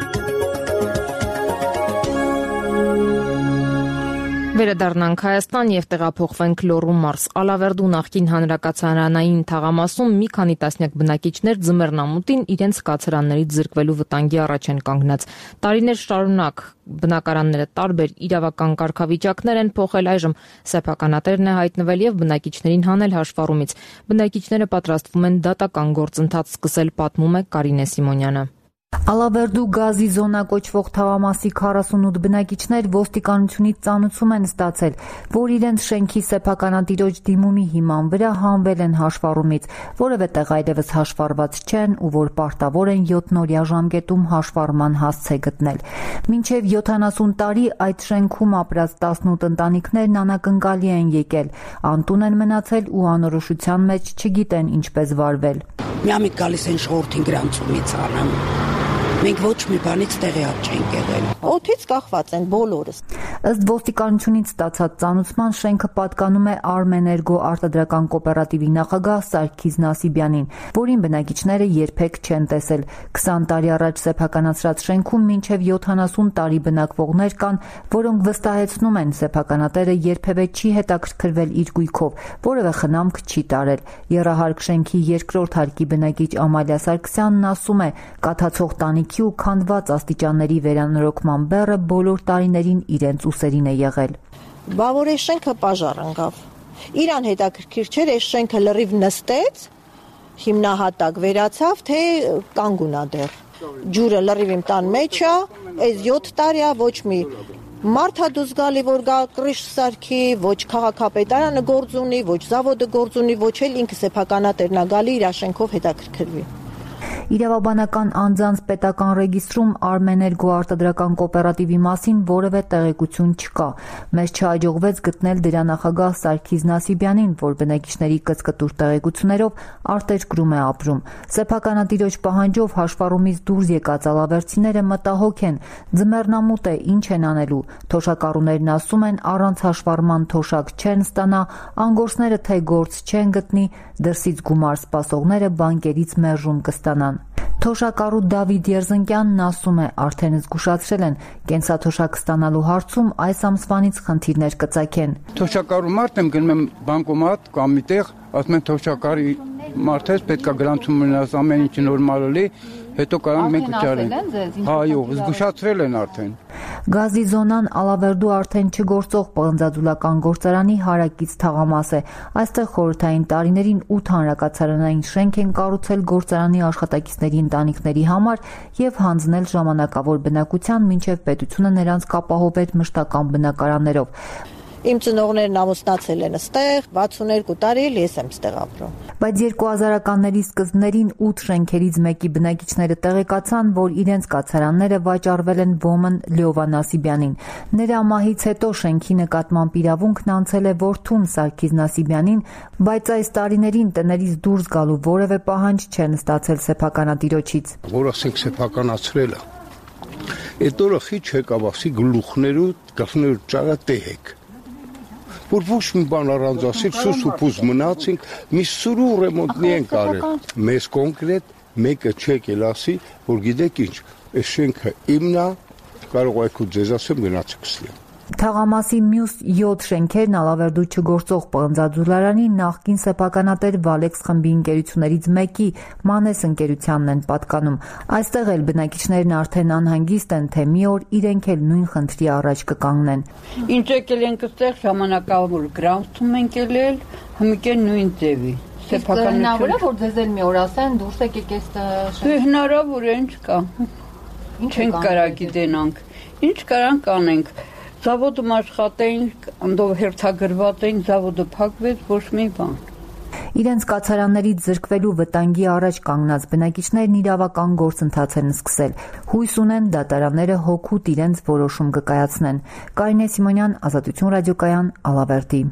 Վերադառնանք Հայաստան եւ տեղափոխվենք Լոռու մարզ։ Ալավերդու նախկին հանրակացարանային թաղամասում մի քանի տասնյակ բնակիչներ ձմեռնամուտին իրենց կացարաններից զրկվելու վտանգի առաջ են կանգնած։ Տարիներ շարունակ բնակարանները տարբեր իրավական կարգավիճակներ են փոխել, այժմ սեփականատերն է հայտնվել եւ բնակիչներին հանել հաշվառումից։ Բնակիչները պատրաստվում են դատական գործընթաց սկսել, պատմում է Կարինե Սիմոնյանը։ Ալավերդու գազի զոնա կոչվող թաղամասի քառասունութ բնակիչներ ոստիկանությունից ծանուցում են ստացել, որ իրենց շենքի սեփականատիրոջ դիմումի հիման վրա հանվել են հաշվառումից, որևէ տեղ այլևս հաշվառված չեն ու որ պարտավոր են յոթնօրյա ժամկետում հաշվառման հասցե գտնել։ Մինչև յոթանասուն տարի այդ շենքում ապրած տասնութ ընտանիքներն անակնկալի են եկել, անտուն են մնացել ու անորոշության մեջ չգիտեն ինչպես վարվել։ Միամիտ գալիս են ժողովրդին գրանցումից անում։ Մենք ոչ մի բանից տեղյակ չենք եղել։ Օդից կախված են բոլորս։ Ըստ ոստիկանությունից ստացած ծանուցման շենքը պատկանում է Արմեներգո արտադրական կոոպերատիվի նախագահ Սարգիս Նասիբյանին, որին բնակիչները երբեք չեն տեսել։ քսան տարի առաջ սեփականացրած շենքում մինչև յոթանասուն տարի բնակվողներ կան, որոնք վստահեցնում են սեփականատերը երբևէ չի հետաքրքրվել իր գույքով, որևէ խնամք չի տարել։ Եռահարկ շենքի երկրորդ հարկի բնակիչ Ամալիա Սարգսյանն ասում է, կաթացող տանիքի ու քանդված աստիճանների վերանորոգման բեռը բոլոր տարիներին իրենց ուսերին է եղել։ Բա որ այս շենքը պաժար ընկավ։ Իրան հետաքրքիր չէր, այս շենքը լրիվ նստեց, հիմնահատակ վերացավ, թե կանգունա դեռ։ Ջուրը լրիվ իմ տան մեջ է, այս յոթ տարի է, ոչ մի մարդ է դուրս գալի, որ գա կրիշ սարքի, ոչ քաղաքապետարանը գործ ունի, ոչ զավոդը գործ ունի, ոչ էլ ինքը սեփականատերն է գալի իր շենքով հետաքրքրվի։ Իրավաբանական անձանց պետական ռեգիստրում Արմեներգո արտադրական կոոպերատիվի մասին որևէ տեղեկություն չկա։ Մեզ չհաջողվեց գտնել դրա նախագահ Սարգիս Նասիբյանին, որ բնակիչների կծկտուր տեղեկություններով արտերկրում է ապրում։ Սեփականատիրոջ պահանջով հաշվառումից դուրս եկած ալավերցիները մտահոգ են։ Ձմեռնամուտ է, ինչ են անելու։ Թոշակառուներն ասում են, առանց հաշվառման թոշակ չեն ստանա, անգորսները թե գործ չեն գտնի, դրսից գումար սպասողները բանկերից մերժում կստանան։ Թոշակառու Դավիթ Երզնկյանն ասում է, արդեն զգուշացրել են կենսաթոշակ ստանալու հարցում այս ամսվանից խնդիրներ կծագեն։ Թոշակառու մարդ եմ գնում եմ բանկոմատ կամ մի տեղ, ասում են թոշակառի մարդ ես, պետք է գրանցում ունենաս ամեն ինչ նորմալի, հետո կարող մենք վճարենք։ Այո, զգուշացրել են արդեն։ Գազի զոնան Ալավերդու արդեն չգործող պղնձաձուլական գործարանի հարակից թաղամաս է։ Այստեղ խորհրդային տարիներին ութ հանրակացարանային շենք են կառուցել գործարանի աշխատակիցների ընտանիքների համար եւ հանձնել ժամանակավոր բնակության, մինչեւ պետությունը նրանց կապահովեր մշտական բնակարաններով։ Իմ ծնողներն ամուսնացել են ստեղ, վաթսուներկու տարի էլ ես եմ ստեղ ապրում։ Բայց երկու հազարականների սկզբներին ութ շենքերից մեկի բնակիչները տեղեկացան, որ իրենց կացարանները վաճառվել են Ոմն Լյովա Նասիբյանին։ Նրա մահից հետո շենքի նկատմամբ իրավունքն անցել է որդուն Սարգիս Նասիբյանին, բայց այս տարիներին տներից դուրս գալու որևէ պահանջ չեն ստացել սեփականատիրոջից։ Որ ասենք սեփականացրել է։ Այդ օրը խիչ եկավ ասի գլուխներու, գլխներու ճարա տեհեք։ Որ ոչ մի բան առանց ասել, սուս ու պուզ մնացինք, մի սուրու ռեմոնտնի ենք արել։ Մեզ կոնկրետ մեկը չեք էլ ասի, որ գիտեք ինչ, այս շենքը իմն է, կարող եք ու ձեզ ասեմ գնացեք ստեղ։ Թաղամասի մյուս յոթ շենքերն Ալավերդու չգործող պղնձաձուլարանի նախկին սեփականատեր Վալեքս խմբի ընկերություններից մեկի Մանես ընկերությանն են պատկանում։ Այստեղ էլ բնակիչներն արդեն անհանգիստ են, թե մի օր իրենք էլ նույն խնդրի առաջ կկանգնեն։ Ինչ եկել ենք այստեղ ժամանակավոր գրանցում ենք ելել, հմիկեն նույն ձևի։ Հնարավոր է, որ ձեզ էլ մի օր ասեն դուրս եկեք այստեղ։ Հնարավոր է, ինչ կա։ Չենք կարա գիտենանք։ Ինչ կարանք անենք։ Զավոդում աշխատեինք, անդով հերթագրված էին, զավոդը փակվեց, ոչ մի բան։ Իրենց կացարաններից զրկվելու վտանգի առաջ կանգնած բնակիչներն իրավական գործընթաց են սկսել։ Հույս ունեն դատարանները հօգուտ իրենց որոշում կկայացնեն։ Կարինե Սիմոնյան, Ազատություն ռադիոկայան, Ալավերդի։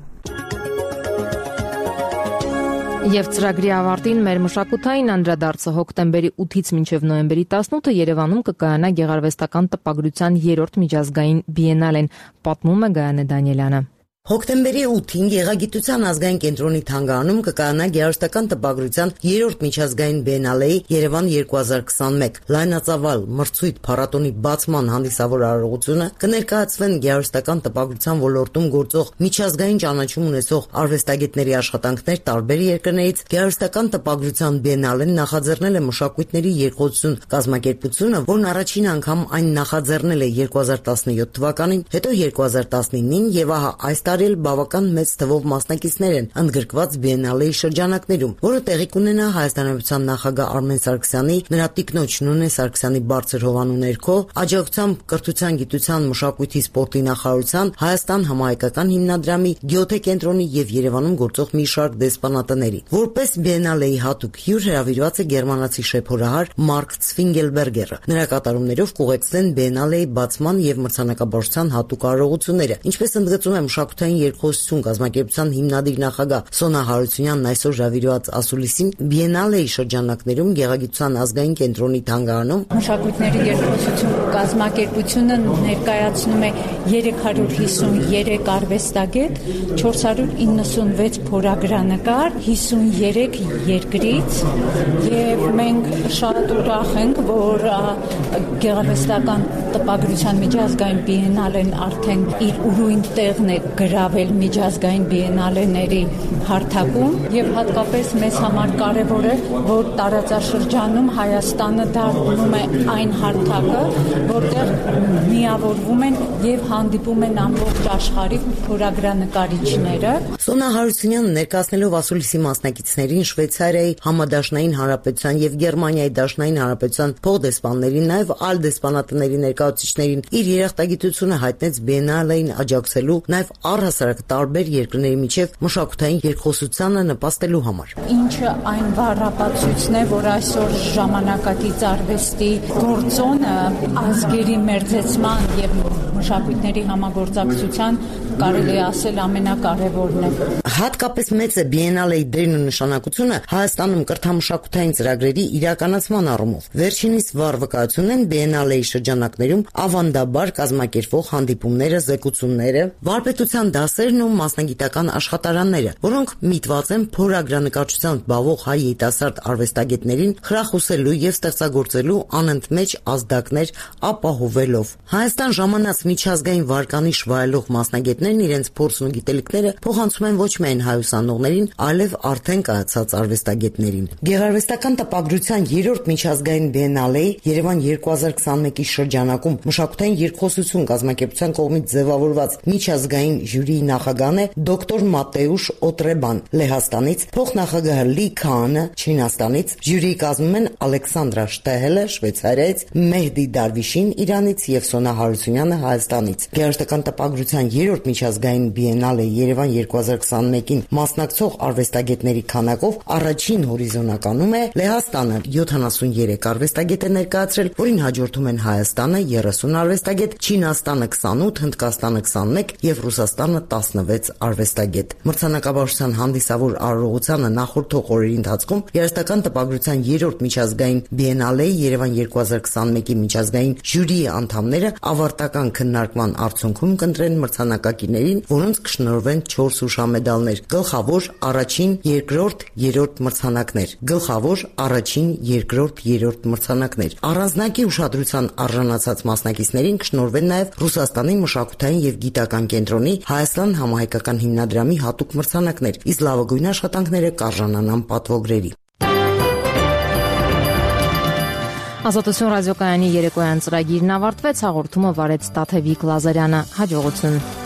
Եվ ծրագրի ավարտին մեր մշակութային անդրադարձը հոկտեմբերի ութից մինչև նոյեմբերի տասնութը Երևանում կկայանա գեղարվեստական տպագրության երրորդ միջազգային բիենալեն, պատմում է Գայանե Դանիելյանը։ Հոկտեմբերի ութին Գեղագիտության ազգային կենտրոնի թանգարանում կկայանա գեղարվեստական տպագրության երրորդ միջազգային բիենալեի Երևան երկու հազար քսանմեկ լայնածավալ մրցույթ փառատոնի բացման հանդիսավոր արարողությունը կներկայացվեն գեղարվեստական տպագրության ոլորտում գործող միջազգային ճանաչում ունեցող արվեստագետների աշխատանքներ տարբեր երկրներից։ Գեղարվեստական տպագրության բիենալեն նախաձեռնել է Մշակույթների երկխոսություն կազմակերպությունը, որն առաջին անգամ այն նախաձեռնել է երկու հազար տասնյոթ թվականին, հետո երկու հազար տասնինին եւ ահա այս տարի բավական մեծ թվով մասնակիցներ են ընդգրկված բիենալեի շրջանակներում, որը տեղի կունենա Հայաստան Հանրապետության նախագահ Արմեն Սարգսյանի, նրա տիկնոջ Նունե Սարգսյանի բարձր հովանու ներքո, աջակցությամբ Կրթության, Գիտության, Մշակույթի, Սպորտի նախարարության, Հայաստան համահայկական հիմնադրամի, Գյոթե կենտրոնի եւ Երևանում գործող մի շարք դեսպանատների։ Որպես բիենալեի հատուկ հյուր հրավիրված է գերմանացի շեփորահար Մարկ Ցվինգելբերգերը։ Նրա կատարումներով կուղեկցեն բիենալեի բացման եւ մրցանակաբարձության հատուկ արարողությունները, ինչպես ընդգծում է Մշակութային երկխոսություն կազմակերպության հիմնադիր նախագահ Սոնա Հարությունյանն այսօր հրավիրված ասուլիսին, բիենալեի շրջանակներում Գեղագիտության ազգային կենտրոնի թանգարանում Մշակույթների երկխոսություն կազմակերպությունը ներկայացնում է երեք հարյուր հիսուներեք արվեստագետ, չորս հարյուր իննսունվեց փորագրանկար, հիսուներեք երկրից, եւ մենք շատ ուրախ ենք, որ գեղարվեստական տպագրության միջազգային բիենալեն արդեն իր ուրույն տեղն է գրավել միջազգային բիենալեների հարթակում եւ հատկապես մեզ համար կարեւոր է, որ տարածաշրջանում Հայաստանը դառնում է այն հարթակը, որտեղ միավորվում են եւ հանդիպում են ամբողջ աշխարհի փորագրանկարիչները։ Սոնա Հարությունյանը ներկայացնելով ասուլիսի մասնակիցներին Շվեյցարիայի Համադաշնային Հանրապետության եւ Գերմանիայի Դաշնային Հանրապետության փոխդեսպաններին, նաեւ այլ դեսպանատների ներկայացուցիչներին իր երախտագիտությունը հայտնեց բիենալեին աջակցելու, նաեւ առհասարակ տարբեր երկրների միջև մշակութային երկխոսությանը նպաստելու համար։ Ինչը այն բառապացույցն է, որ այսօր ժամանակակից արվեստի գործոնը ազգերի մերձեցման եւ մշակույթների համագործակցության կարելի է ասել ամենակարևորն է։ Հատկապես մեծ է բիենալեի դերն ու նշանակությունը Հայաստանում կրթամշակութային ծրագրերի իրականացման առումով։ Վերջինիս վառ վկայություն են բիենալեի շրջանակներում ավանդաբար կազմակերպվող հանդիպումները, զեկուցումները, վարպետության կան դասերն ու մասնագիտական աշխատարանները, որոնք միտված են փորագրանկարչությամբ զբաղվող հայ երիտասարդ արվեստագետներին խրախուսելու եւ ստեղծագործելու անընդմեջ ազդակներ ապահովելով։ Հայաստան ժամանած միջազգային վարկանիշ վայելող մասնագետներն իրենց փորձն ու գիտելիքները փոխանցում են ոչ միայն հայուսանողներին, այլև արդեն կայացած արվեստագետներին։ Գեղարվեստական տպագրության երրորդ միջազգային բիենալեի Երևան երկու հազար քսանմեկի շրջանակում մշակութային երկխոսություն կազմակերպության կողմից ձևավորված միջազգային ժյուրիի նախագահն է դոկտոր Մատեուշ Օտրեբան Լեհաստանից, փոխնախագահը Լի Քահանը Չինաստանից, ժյուրիի կազմում են Ալեքսանդրա Շտեհելը Շվեյցարիայից, Մեհդի Դարվիշին Իրանից եւ Սոնա Հարությունյանը Հայաստանից։ Գեղարվեստական տպագրության երրորդ միջազգային բիենալեի Երևան երկու հազար քսանմեկին մասնակցող արվեստագետների քանակով առաջին հորիզոնականում է Լեհաստանը յոթանասուներեք արվեստագետ է ներկայացրել, որին հաջորդում են Հայաստանը երեսուն արվեստագետ, Չինաստանը քսանութ, Հնդկաստանը քսանմեկ եւ Ռուսաստանը տասնվեց արվեստագետ։ Մրցանակաբաշխության հանդիսավոր արարողությանը նախորդող օրերի ընթացքում երաժշտական տպագրության երրորդ միջազգային բիենալեի Երևան երկու հազար քսանմեկի միջազգային ժյուրիի անդամները ավարտական քննարկման արդյունքում կընտրեն մրցանակակիրներին, որոնց կշնորհվեն չորս հուշամեդալներ՝ գլխավոր, առաջին, երկրորդ, երրորդ մրցանակներ, գլխավոր, առաջին, երկրորդ, երրորդ մրցանակներ։ Առանձնակի ուշադրության արժանացած մասնակիցներին կշնորհվեն նաև Ռուսաստանի մշակութային եւ գիտական կենտրոնի Հայաստան համահայկական հիմնադրամի հատուկ մրցանակներ, իսկ լավագույն աշխատանքները կարժանանան պատվոգրերի։ Ազատություն ռադիոկայանի երեկոյան ծրագիրն ավարտվեց, հաղորդումը վարեց Տաթևիկ Լազարյանը։ Հաջողություն։